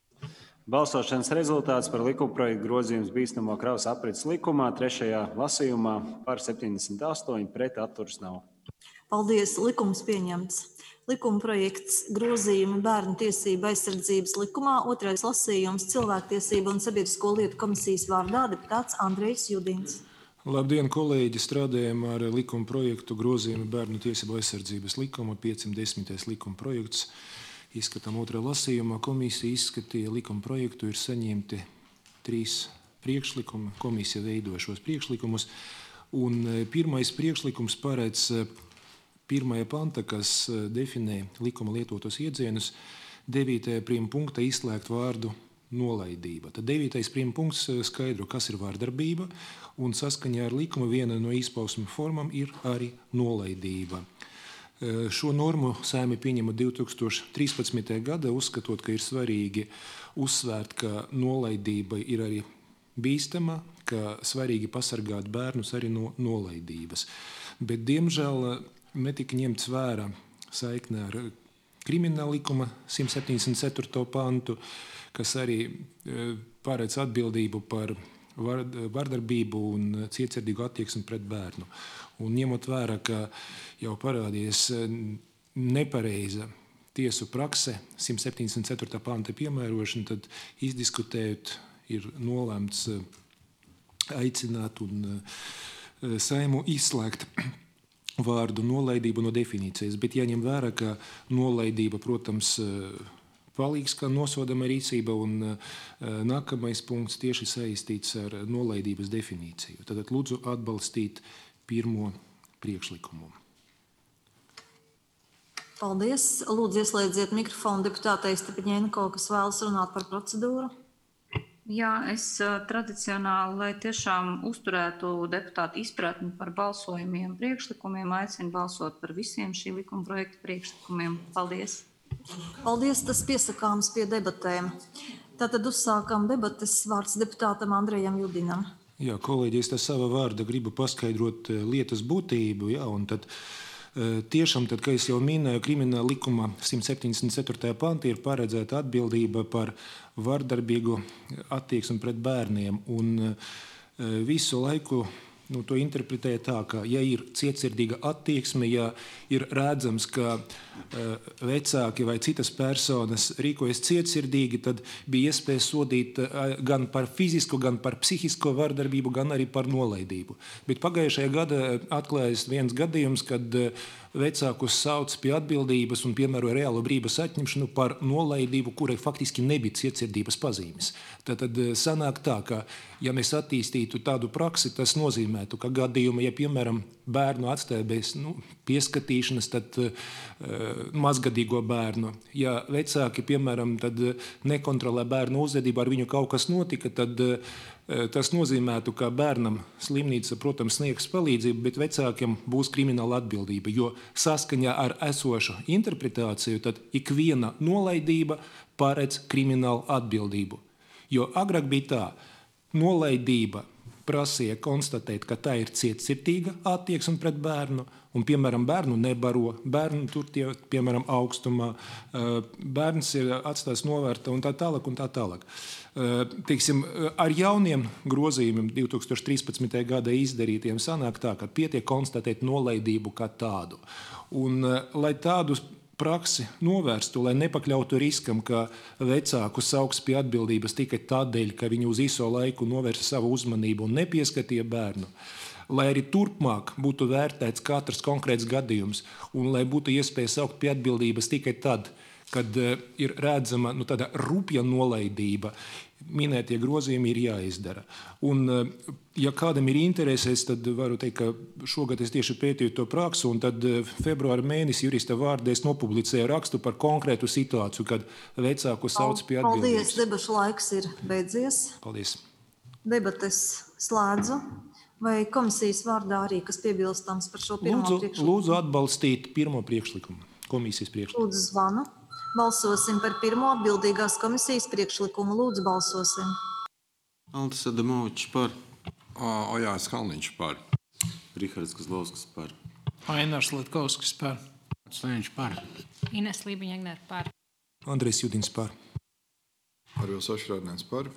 Balsošanas rezultāts par likumprojektu grozījums bīstamo kravas aprites likumā trešajā lasījumā par septiņdesmit astoņi, pret atturas nav. Paldies, likums pieņemts. Likumprojekts grozījumi bērnu tiesību aizsardzības likumā, otrais lasījums cilvēktiesību un sabiedrisko lietu komisijas vārdā deputāts Andrejs Judins. Labdien, kolēģi! Strādājam ar likuma projektu grozījumu bērnu tiesību aizsardzības likuma, piecsimt desmitais likuma projekts. Izskatām otrā lasījumā. Komisija izskatīja likuma projektu, ir saņemti trīs priekšlikumi. Komisija veido šos priekšlikumus. Un pirmais priekšlikums paredz pirmajā panta, kas definē likuma lietotos iedzienus, devītajā prima punktā izslēgt vārdu nolaidība. Tad devītais prima punkts skaidro, kas ir vārdarbība, un saskaņā ar likumu viena no izpausmu formām ir arī nolaidība. Šo normu Saeima pieņēma divi tūkstoši trīspadsmitajā gadā, uzskatot, ka ir svarīgi uzsvērt, ka nolaidība ir arī bīstama, ka svarīgi pasargāt bērnus arī no nolaidības. Bet, diemžēl, netika ņemts vērā saikne ar krimināla likuma simt septiņdesmit ceturto pantu, kas arī paredz atbildību par vardarbību un cietsirdīgu attieksmi pret bērnu. Un ņemot vērā, ka jau parādījies nepareiza tiesu prakse simt septiņdesmit ceturtā panta piemērošana, tad izdiskutējot ir nolēmts aicināt un Saimu izslēgt vārdu nolaidību no definīcijas. Bet jāņem vērā, ka nolaidība, protams, palīgs, kā nosodama rīcība, un nākamais punkts tieši saistīts ar nolaidības definīciju. Tad lūdzu atbalstīt pirmo priekšlikumu. Paldies. Lūdzu, ieslēdziet mikrofonu deputātei Stepaņēnko, kas vēlas runāt par procedūru. Jā, es tradicionāli, lai tiešām uzturētu deputātu izpratni par balsojumiem priekšlikumiem, aicinu balsot par visiem šī likuma projekta priekšlikumiem. Paldies. Paldies, tas piesakāms pie debatēm. Tātad uzsākam debates, vārds deputātam Andrejam Judinam. Jā, kolēģi, es tā sava vārda gribu paskaidrot lietas būtību, jā, un tad tiešām, tad, kā es jau minēju, krimināla likuma simt septiņdesmit ceturtajā pantā ir paredzēta atbildība par vardarbīgu attieksmi pret bērniem. Un visu laiku nu, to interpretēja tā, ka, ja ir cietsirdīga attieksme, ja ir redzams, ka uh, vecāki vai citas personas rīkojas cietsirdīgi, tad bija iespēja sodīt uh, gan par fizisku, gan par psihisko vardarbību, gan arī par nolaidību. Bet pagājušajā gadā atklājas viens gadījums, kad uh, vecākus sauc pie atbildības un piemēro reālo brīvības atņemšanu par nolaidību, kurai faktiski nebija cietsirdības pazīmes. Tad sanāk tā, ka, ja mēs attīstītu tādu praksi, tas nozīmētu, ka gadījumi, ja, piemēram, bērnu atstāja bez nu, pieskatīšanas, tad uh, mazgadīgo bērnu, ja vecāki, piemēram, tad nekontrolē bērnu uzvedību, ar viņu kaut kas notika, tad uh, tas nozīmētu, ka bērnam slimnīca, protams, sniegs palīdzību, bet vecākiem būs krimināla atbildība, jo saskaņā ar esošu interpretāciju tad ikviena nolaidība paredz kriminālu atbildību. Jo agrāk bija tā, nolaidība prasīja konstatēt, ka tā ir cietsirdīga attieksme pret bērnu, un, piemēram, bērnu nebaro, bērnu tur tie, piemēram, augstumā, bērns ir atstājis novērta un tā tālāk un tā tālāk. Teiksim, ar jauniem grozījumiem divi tūkstoši trīspadsmitajā gada izdarītiem sanāk tā, ka pietiek konstatēt nolaidību kā tādu. Un, lai tādu praksi novērstu, lai nepakļautu riskam, ka vecāku sauks pie atbildības tikai tādēļ, ka viņi uz īso laiku novērsa savu uzmanību un nepieskatīja bērnu, lai arī turpmāk būtu vērtēts katrs konkrēts gadījums un lai būtu iespēja saukt pie atbildības tikai tad, kad ir redzama nu, tāda rupja nolaidība, minētie grozījumi ir jāizdara. Un, ja kādam ir interesēs, tad varu teikt, ka šogad es tieši pētīju to praksu, un tad februāra mēnesi jurista vārdā es nopublicēju rakstu par konkrētu situāciju, kad vecāku sauc pie atbildības. Paldies, debašu laiks ir beidzies. Paldies. Debates slēdzu. Vai komisijas vārdā arī, kas piebilstams par šo pirmo lūdzu, priekšlikumu? Lūdzu atbalstīt pirmo priekšlikumu, komisijas priekšlikumu. Lūdzu zvanu. Balsosim par pirmo atbildīgās komisijas priekšlikumu. Lūdzu, balsosim. Aldis Adamovičs par. Ojārs Kalniņš par. Rihards Kozlovskis par. Ainārs Latkovskis par. Slēņš par. Ines Lībiņa-Egner par. Andrejs Judins par. Arvils Ašrādnēns par.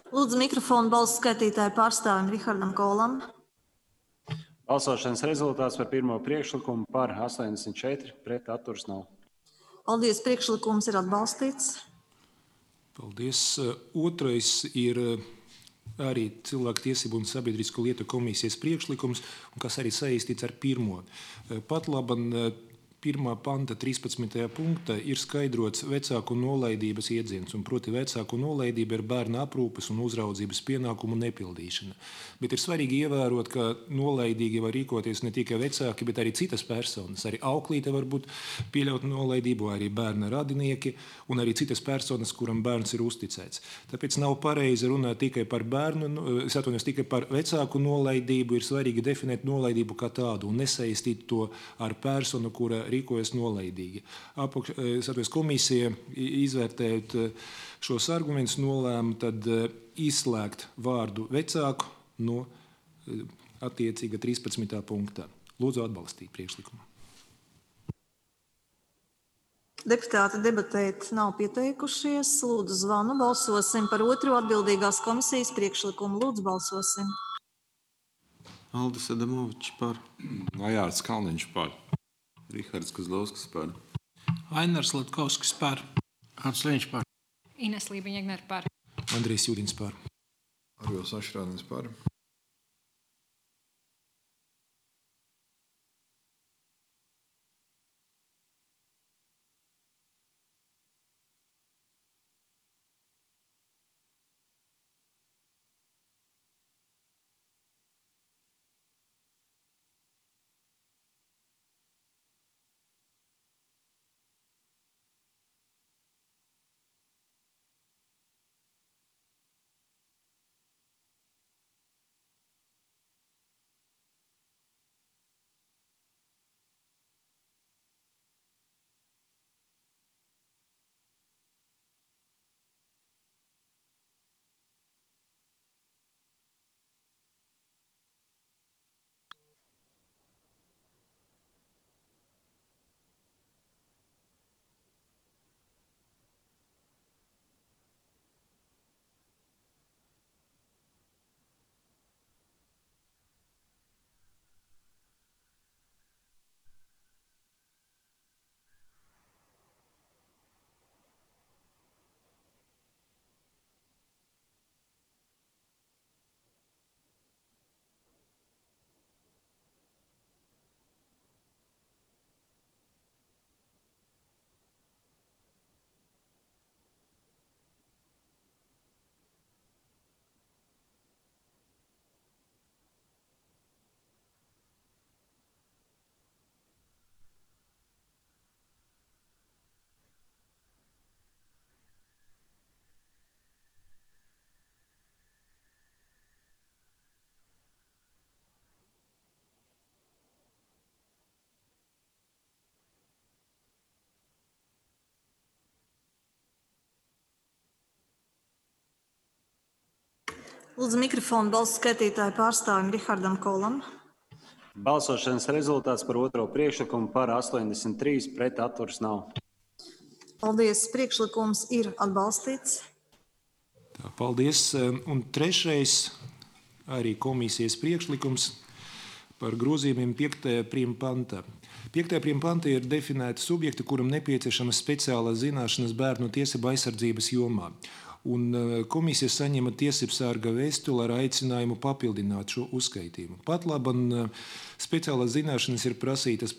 Lūdzu mikrofonu balsu skaitītāju pārstāvim Rihardam Kolam. Balsošanas rezultāts par pirmo priekšlikumu par astoņdesmit četri, pret atturas nav. Paldies, priekšlikums ir atbalstīts. Paldies. Otrais ir arī Cilvēku tiesību un sabiedrisko lietu komisijas priekšlikums, kas arī saistīts ar pirmo. Pat laban pirmā panta trīspadsmitajā punktā ir skaidrots vecāku nolaidības iedziens, un proti vecāku nolaidība ir bērna aprūpes un uzraudzības pienākumu nepildīšana. Bet ir svarīgi ievērot, ka nolaidīgi var rīkoties ne tikai vecāki, bet arī citas personas. Arī auklīte var būt pieļaut nolaidību, arī bērna radinieki un arī citas personas, kuram bērns ir uzticēts. Tāpēc nav pareizi runāt tikai par bērnu, es atvainojos tikai par vecāku nolaidību, ir svarīgi definēt nolaidību kā tādu un nesaistīt to ar personu, kura rīkojas nolaidīgi. Apakš, atvies, komisija, izvērtējot šos argumentus, nolēma tad izslēgt vārdu vecāku no attiecīga trīspadsmitā punktā. Lūdzu atbalstīt priekšlikumu. Deputāti debatēt nav pieteikušies. Lūdzu zvanu. Balsosim par otro atbildīgās komisijas priekšlikumu. Lūdzu balsosim. Aldis Adamovičs par. Ajārds Kalniņš par. Rihards Kozlovskis par. Ainars Latkovskis par. Ants Leņš par. Ines Lībiņa par. Andrijs Jūdins par. Arvils Ašrādnis par. Lūdzu mikrofonu balsu skaitītāju pārstāvim Rihardam Kolam. Balsošanas rezultāts par otro priekšlikumu par astoņdesmit trīs, pret atturas nav. Paldies, priekšlikums ir atbalstīts. Tā, paldies. Un trešais arī komisijas priekšlikums par grozījumiem piektajā prima pantā. piektajā prima pantā ir definēti subjekti, kuram nepieciešamas speciālās zināšanas bērnu tiesību aizsardzības jomā. Un komisija saņēma tiesību sarga vēstuli ar aicinājumu papildināt šo uzskaitījumu. Pat laban speciālās zināšanas ir prasītas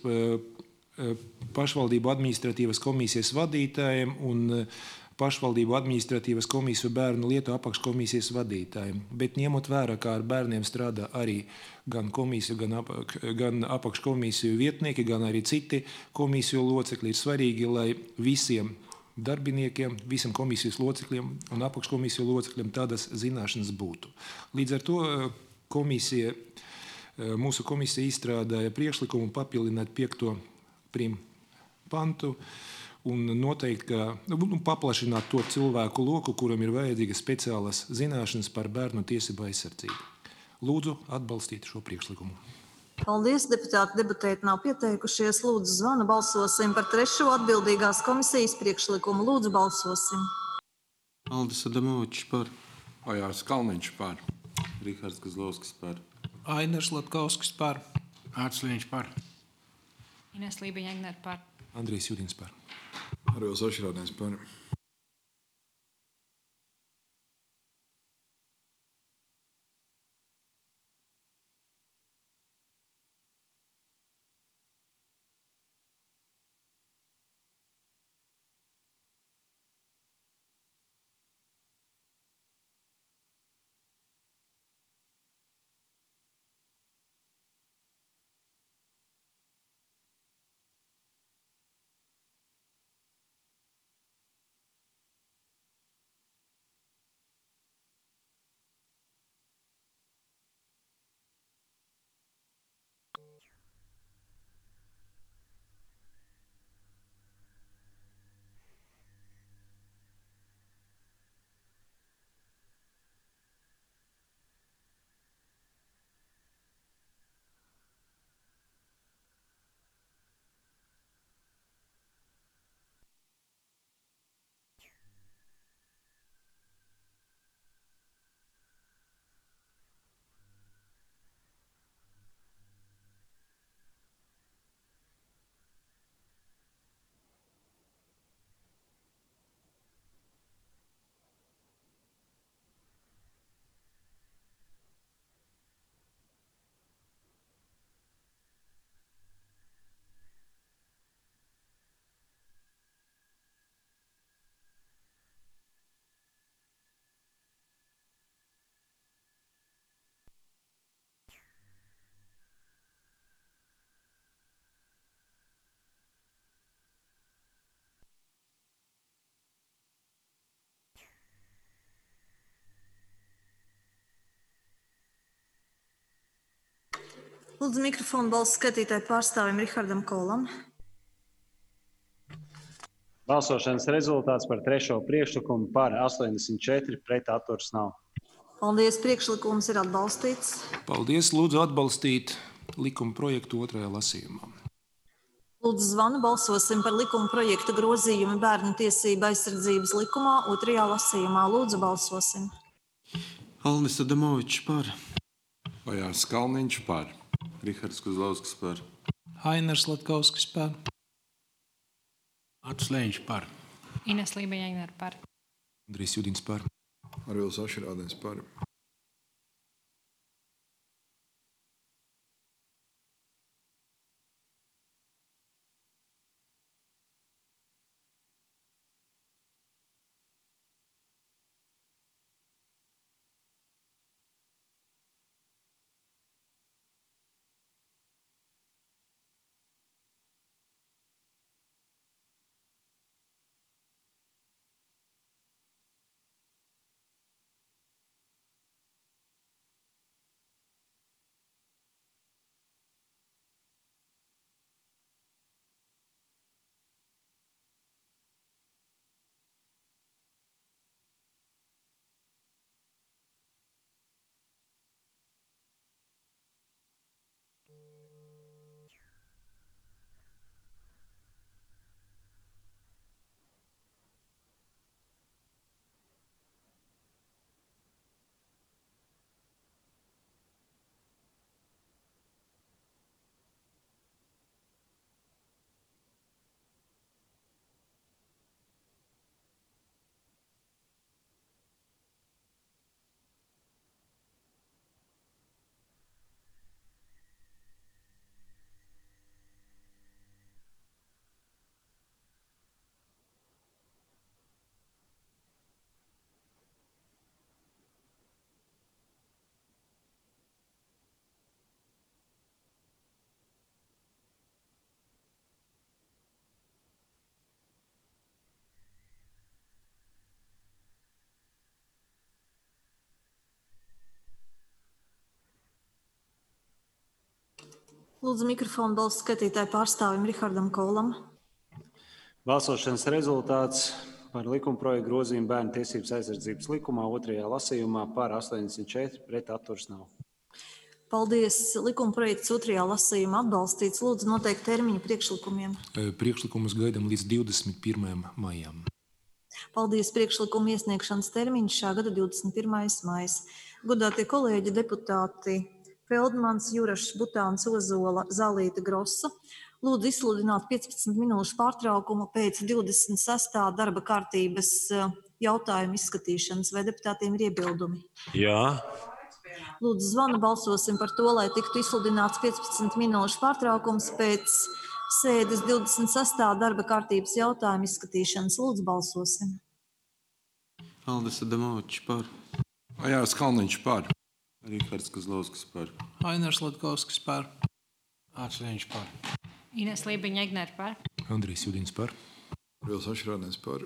pašvaldību administratīvas komisijas vadītājiem un pašvaldību administratīvas komisiju bērnu lietu apakškomisijas vadītājiem. Bet ņemot vērā, kā ar bērniem strādā arī gan komisiju, gan, apak, gan apakškomisiju vietnieki, gan arī citi komisiju locekļi, ir svarīgi, lai visiem darbiniekiem, visiem komisijas locekļiem un apakškomisiju locekļiem tādas zināšanas būtu. Līdz ar to komisija, mūsu komisija izstrādāja priekšlikumu papildināt piekto prim pantu un noteikti, ka nu, paplašināt to cilvēku loku, kuram ir vajadzīgas speciālas zināšanas par bērnu tiesību aizsardzību. Lūdzu atbalstīt šo priekšlikumu. Paldies, deputāti debatēt nav pieteikušies. Lūdzu zvanu, balsosim par trešo atbildīgās komisijas priekšlikumu. Lūdzu balsosim. Aldis Adamovičs par. Ojārs Kalniņš par. Rihards Kozlovskis par. Ainars Latkovskis par. Ārts Līņš par. Ines Lībiņa par. Andrijs Judins par. Arvils Ošrādens par. Lūdzu, mikrofonu balsu skatītāju pārstāvim Rihardam Kolam. Balsošanas rezultāts par trešo priekšlikumu par astoņdesmit četri, pret atturs nav. Paldies, priekšlikums ir atbalstīts. Paldies, lūdzu atbalstīt likuma projektu otrajā lasījumā. Lūdzu, zvanu balsosim par likuma projekta grozījumu bērnu tiesību aizsardzības likumā otrajā lasījumā. Lūdzu, balsosim. Alnis Adamovičs par. Ojārs Kalniņš par. Rihards Kozlovskis par. Ainars Latkovskis par. Ārts Līņš par. Ines Lībiņa par. Andrijs Judins par. Arvils Ošrādens par. Lūdzu, mikrofonu balsu skatītāju pārstāvim Rihardam Kolam. Balsošanas rezultāts par likumprojektu grozījumu bērnu tiesības aizsardzības likumā otrajā lasījumā par astoņdesmit četri, pret atturs nav. Paldies. Likumprojekts otrajā lasījumā atbalstīts. Lūdzu, noteikt termiņu priekšlikumiem. Priekšlikumus gaidām līdz divdesmit pirmajam maijam. Paldies, priekšlikuma iesniegšanas termiņš šā gada divdesmit pirmais maijs. Godātie kolēģi, deputāti Feldmans, Jurašs, Butāns, Ozola, Zālīte, Grosa. Lūdzu izsludināt piecpadsmit minūšu pārtraukumu pēc divdesmit sestā darba kārtības jautājumu izskatīšanas. Vai deputātiem ir iebildumi? Jā. Lūdzu, zvanu balsosim par to, lai tiktu izsludināts piecpadsmit minūšu pārtraukums pēc sēdes divdesmit sestā darba kārtības jautājumu izskatīšanas. Lūdzu, balsosim. Aldis Adamovičs par. Ajārs Kalniņš par. Rihards Kozlovskis par. Ainars Latkovskis par. Atsliņš par. Ines Lībiņa-Egner par. Andrijs Judins par. Arvils Ašrādens par.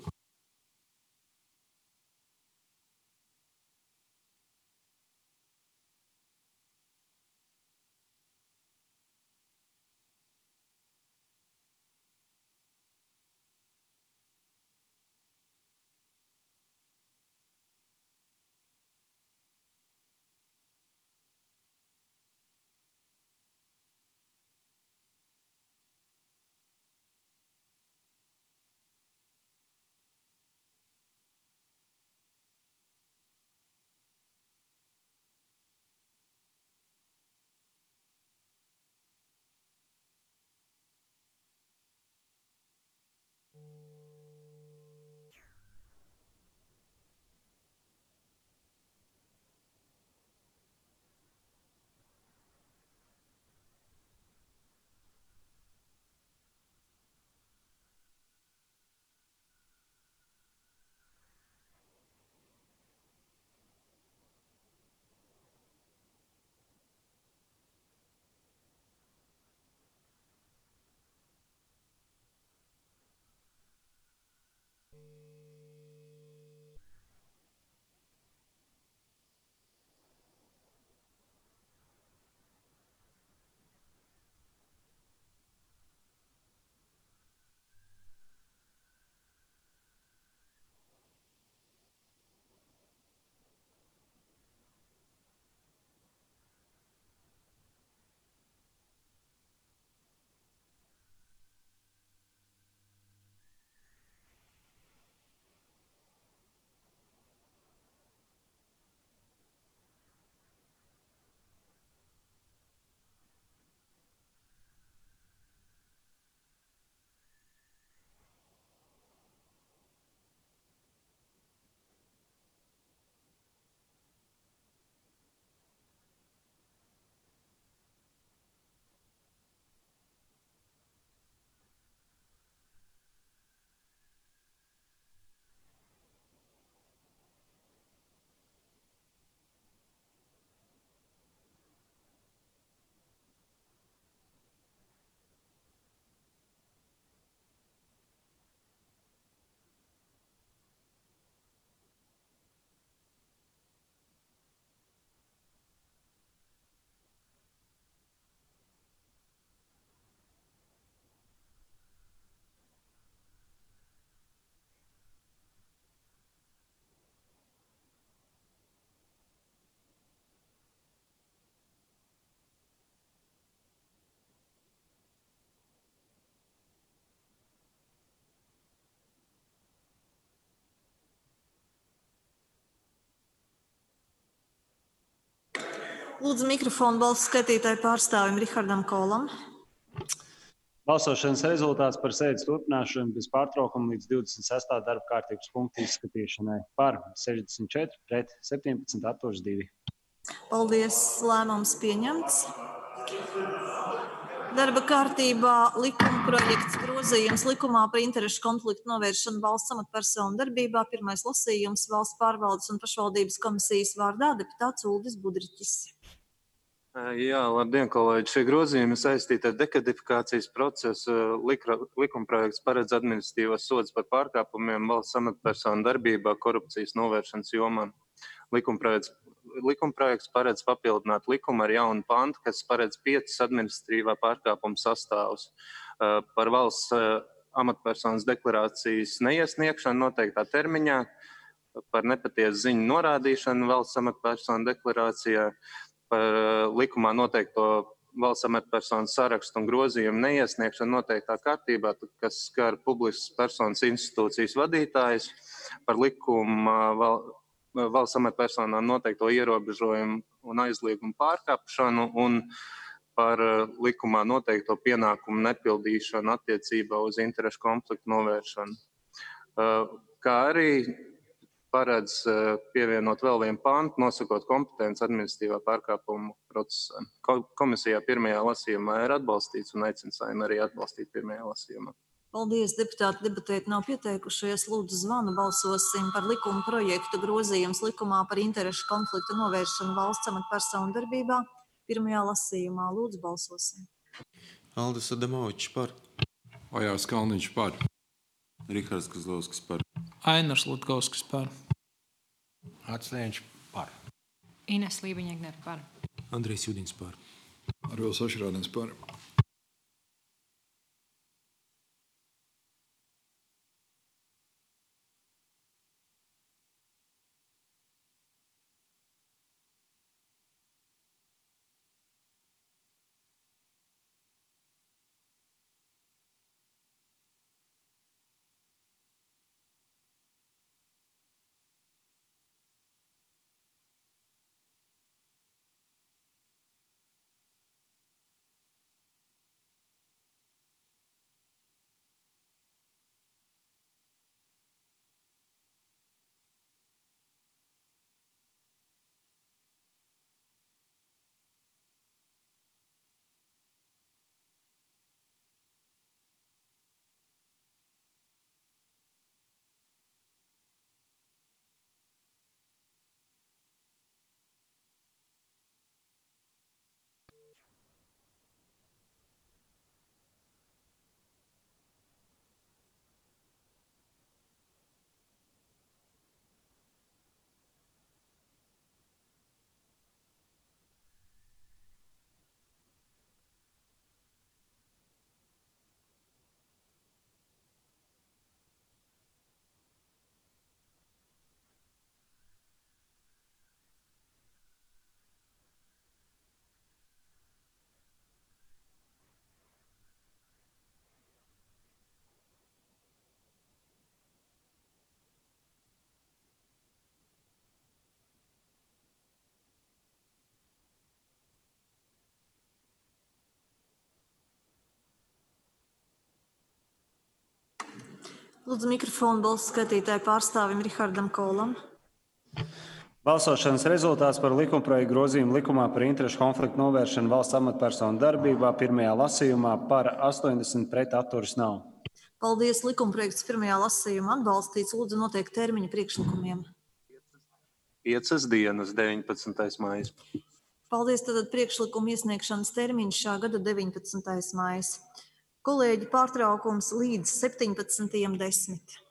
Lūdzu, mikrofonu balsu skaitītāju pārstāvim Rihardam Kolam. Balsošanas rezultāts par sēdes turpināšanu bez pārtraukuma līdz divdesmit sestā darba kārtības punkta izskatīšanai. Par sešdesmit četri pret septiņpadsmit atturas divi. Paldies, lēmums pieņemts. Darba kārtībā likuma projekts grozījums likumā par interešu konfliktu novēršanu valsts amatpersonu darbībā. Pirmais lasījums valsts pārvaldes un pašvaldības komisijas vārdā deputāts Uldis Budriķis. Jā, labdien, kolēģi. Šie grozījumi saistīti ar dekodifikācijas procesu. Likumprojekts paredz administratīvos sodus par pārkāpumiem valsts amatpersonu darbībā korupcijas novēršanas jomā. Likumprojekts, likumprojekts paredz papildināt likumu ar jaunu pantu, kas paredz piecas administratīvā pārkāpuma sastāvus. Par valsts amatpersonas deklarācijas neiesniegšanu noteiktā termiņā, par nepatiesu ziņu norādīšanu valsts amatpersonu deklarācijā, par likumā noteikto valsts amatpersonu sarakstu un grozījumu neiesniegšanu noteiktā kārtībā, kas skar publiskas personas institūcijas vadītājus, par likumu val, valsts amatpersonām noteikto ierobežojumu un aizliegumu pārkāpšanu un par likumā noteikto pienākumu nepildīšanu attiecībā uz interešu konfliktu novēršanu. Kā arī paredz pievienot vēl vienu pantu, nosakot kompetenci administratīvā pārkāpuma procesā. Komisijā pirmajā lasījumā ir atbalstīts un aicinu Saeimu arī atbalstīt pirmajā lasījumā. Paldies, deputāti. Debatēt nav pieteikušies. Lūdzu zvanu, balsosim par likuma projektu grozījums likumā par interešu konfliktu novēršanu valsts amatpersonu darbībā. Pirmajā lasījumā. Lūdzu, balsosim. Aldis Adamovičs par. Ojārs Kalniņš par. Rihards Kozlovskis par. Ainars Lutkovskis par. Atslēņš par. Ines Lībiņa-Egnere par. Andrejs Judins par. Arvils Ašrādens par. Lūdzu, mikrofonu balsu skaitītāju pārstāvim Rihardam Kolam. Balsošanas rezultāts par likumprojektu grozījumu likumā par interešu konfliktu novēršanu valsts amatpersonu darbībā pirmajā lasījumā par astoņdesmit pret atturas nav. Paldies, likumprojekts pirmajā lasījumā atbalstīts. Lūdzu, noteikti termiņu priekšlikumiem. Piecas dienas, deviņpadsmitais maijs. Paldies, tātad priekšlikuma iesniegšanas termiņš šā gada deviņpadsmitais maijs. Kolēģi, pārtraukums līdz septiņpadsmitajam desmit.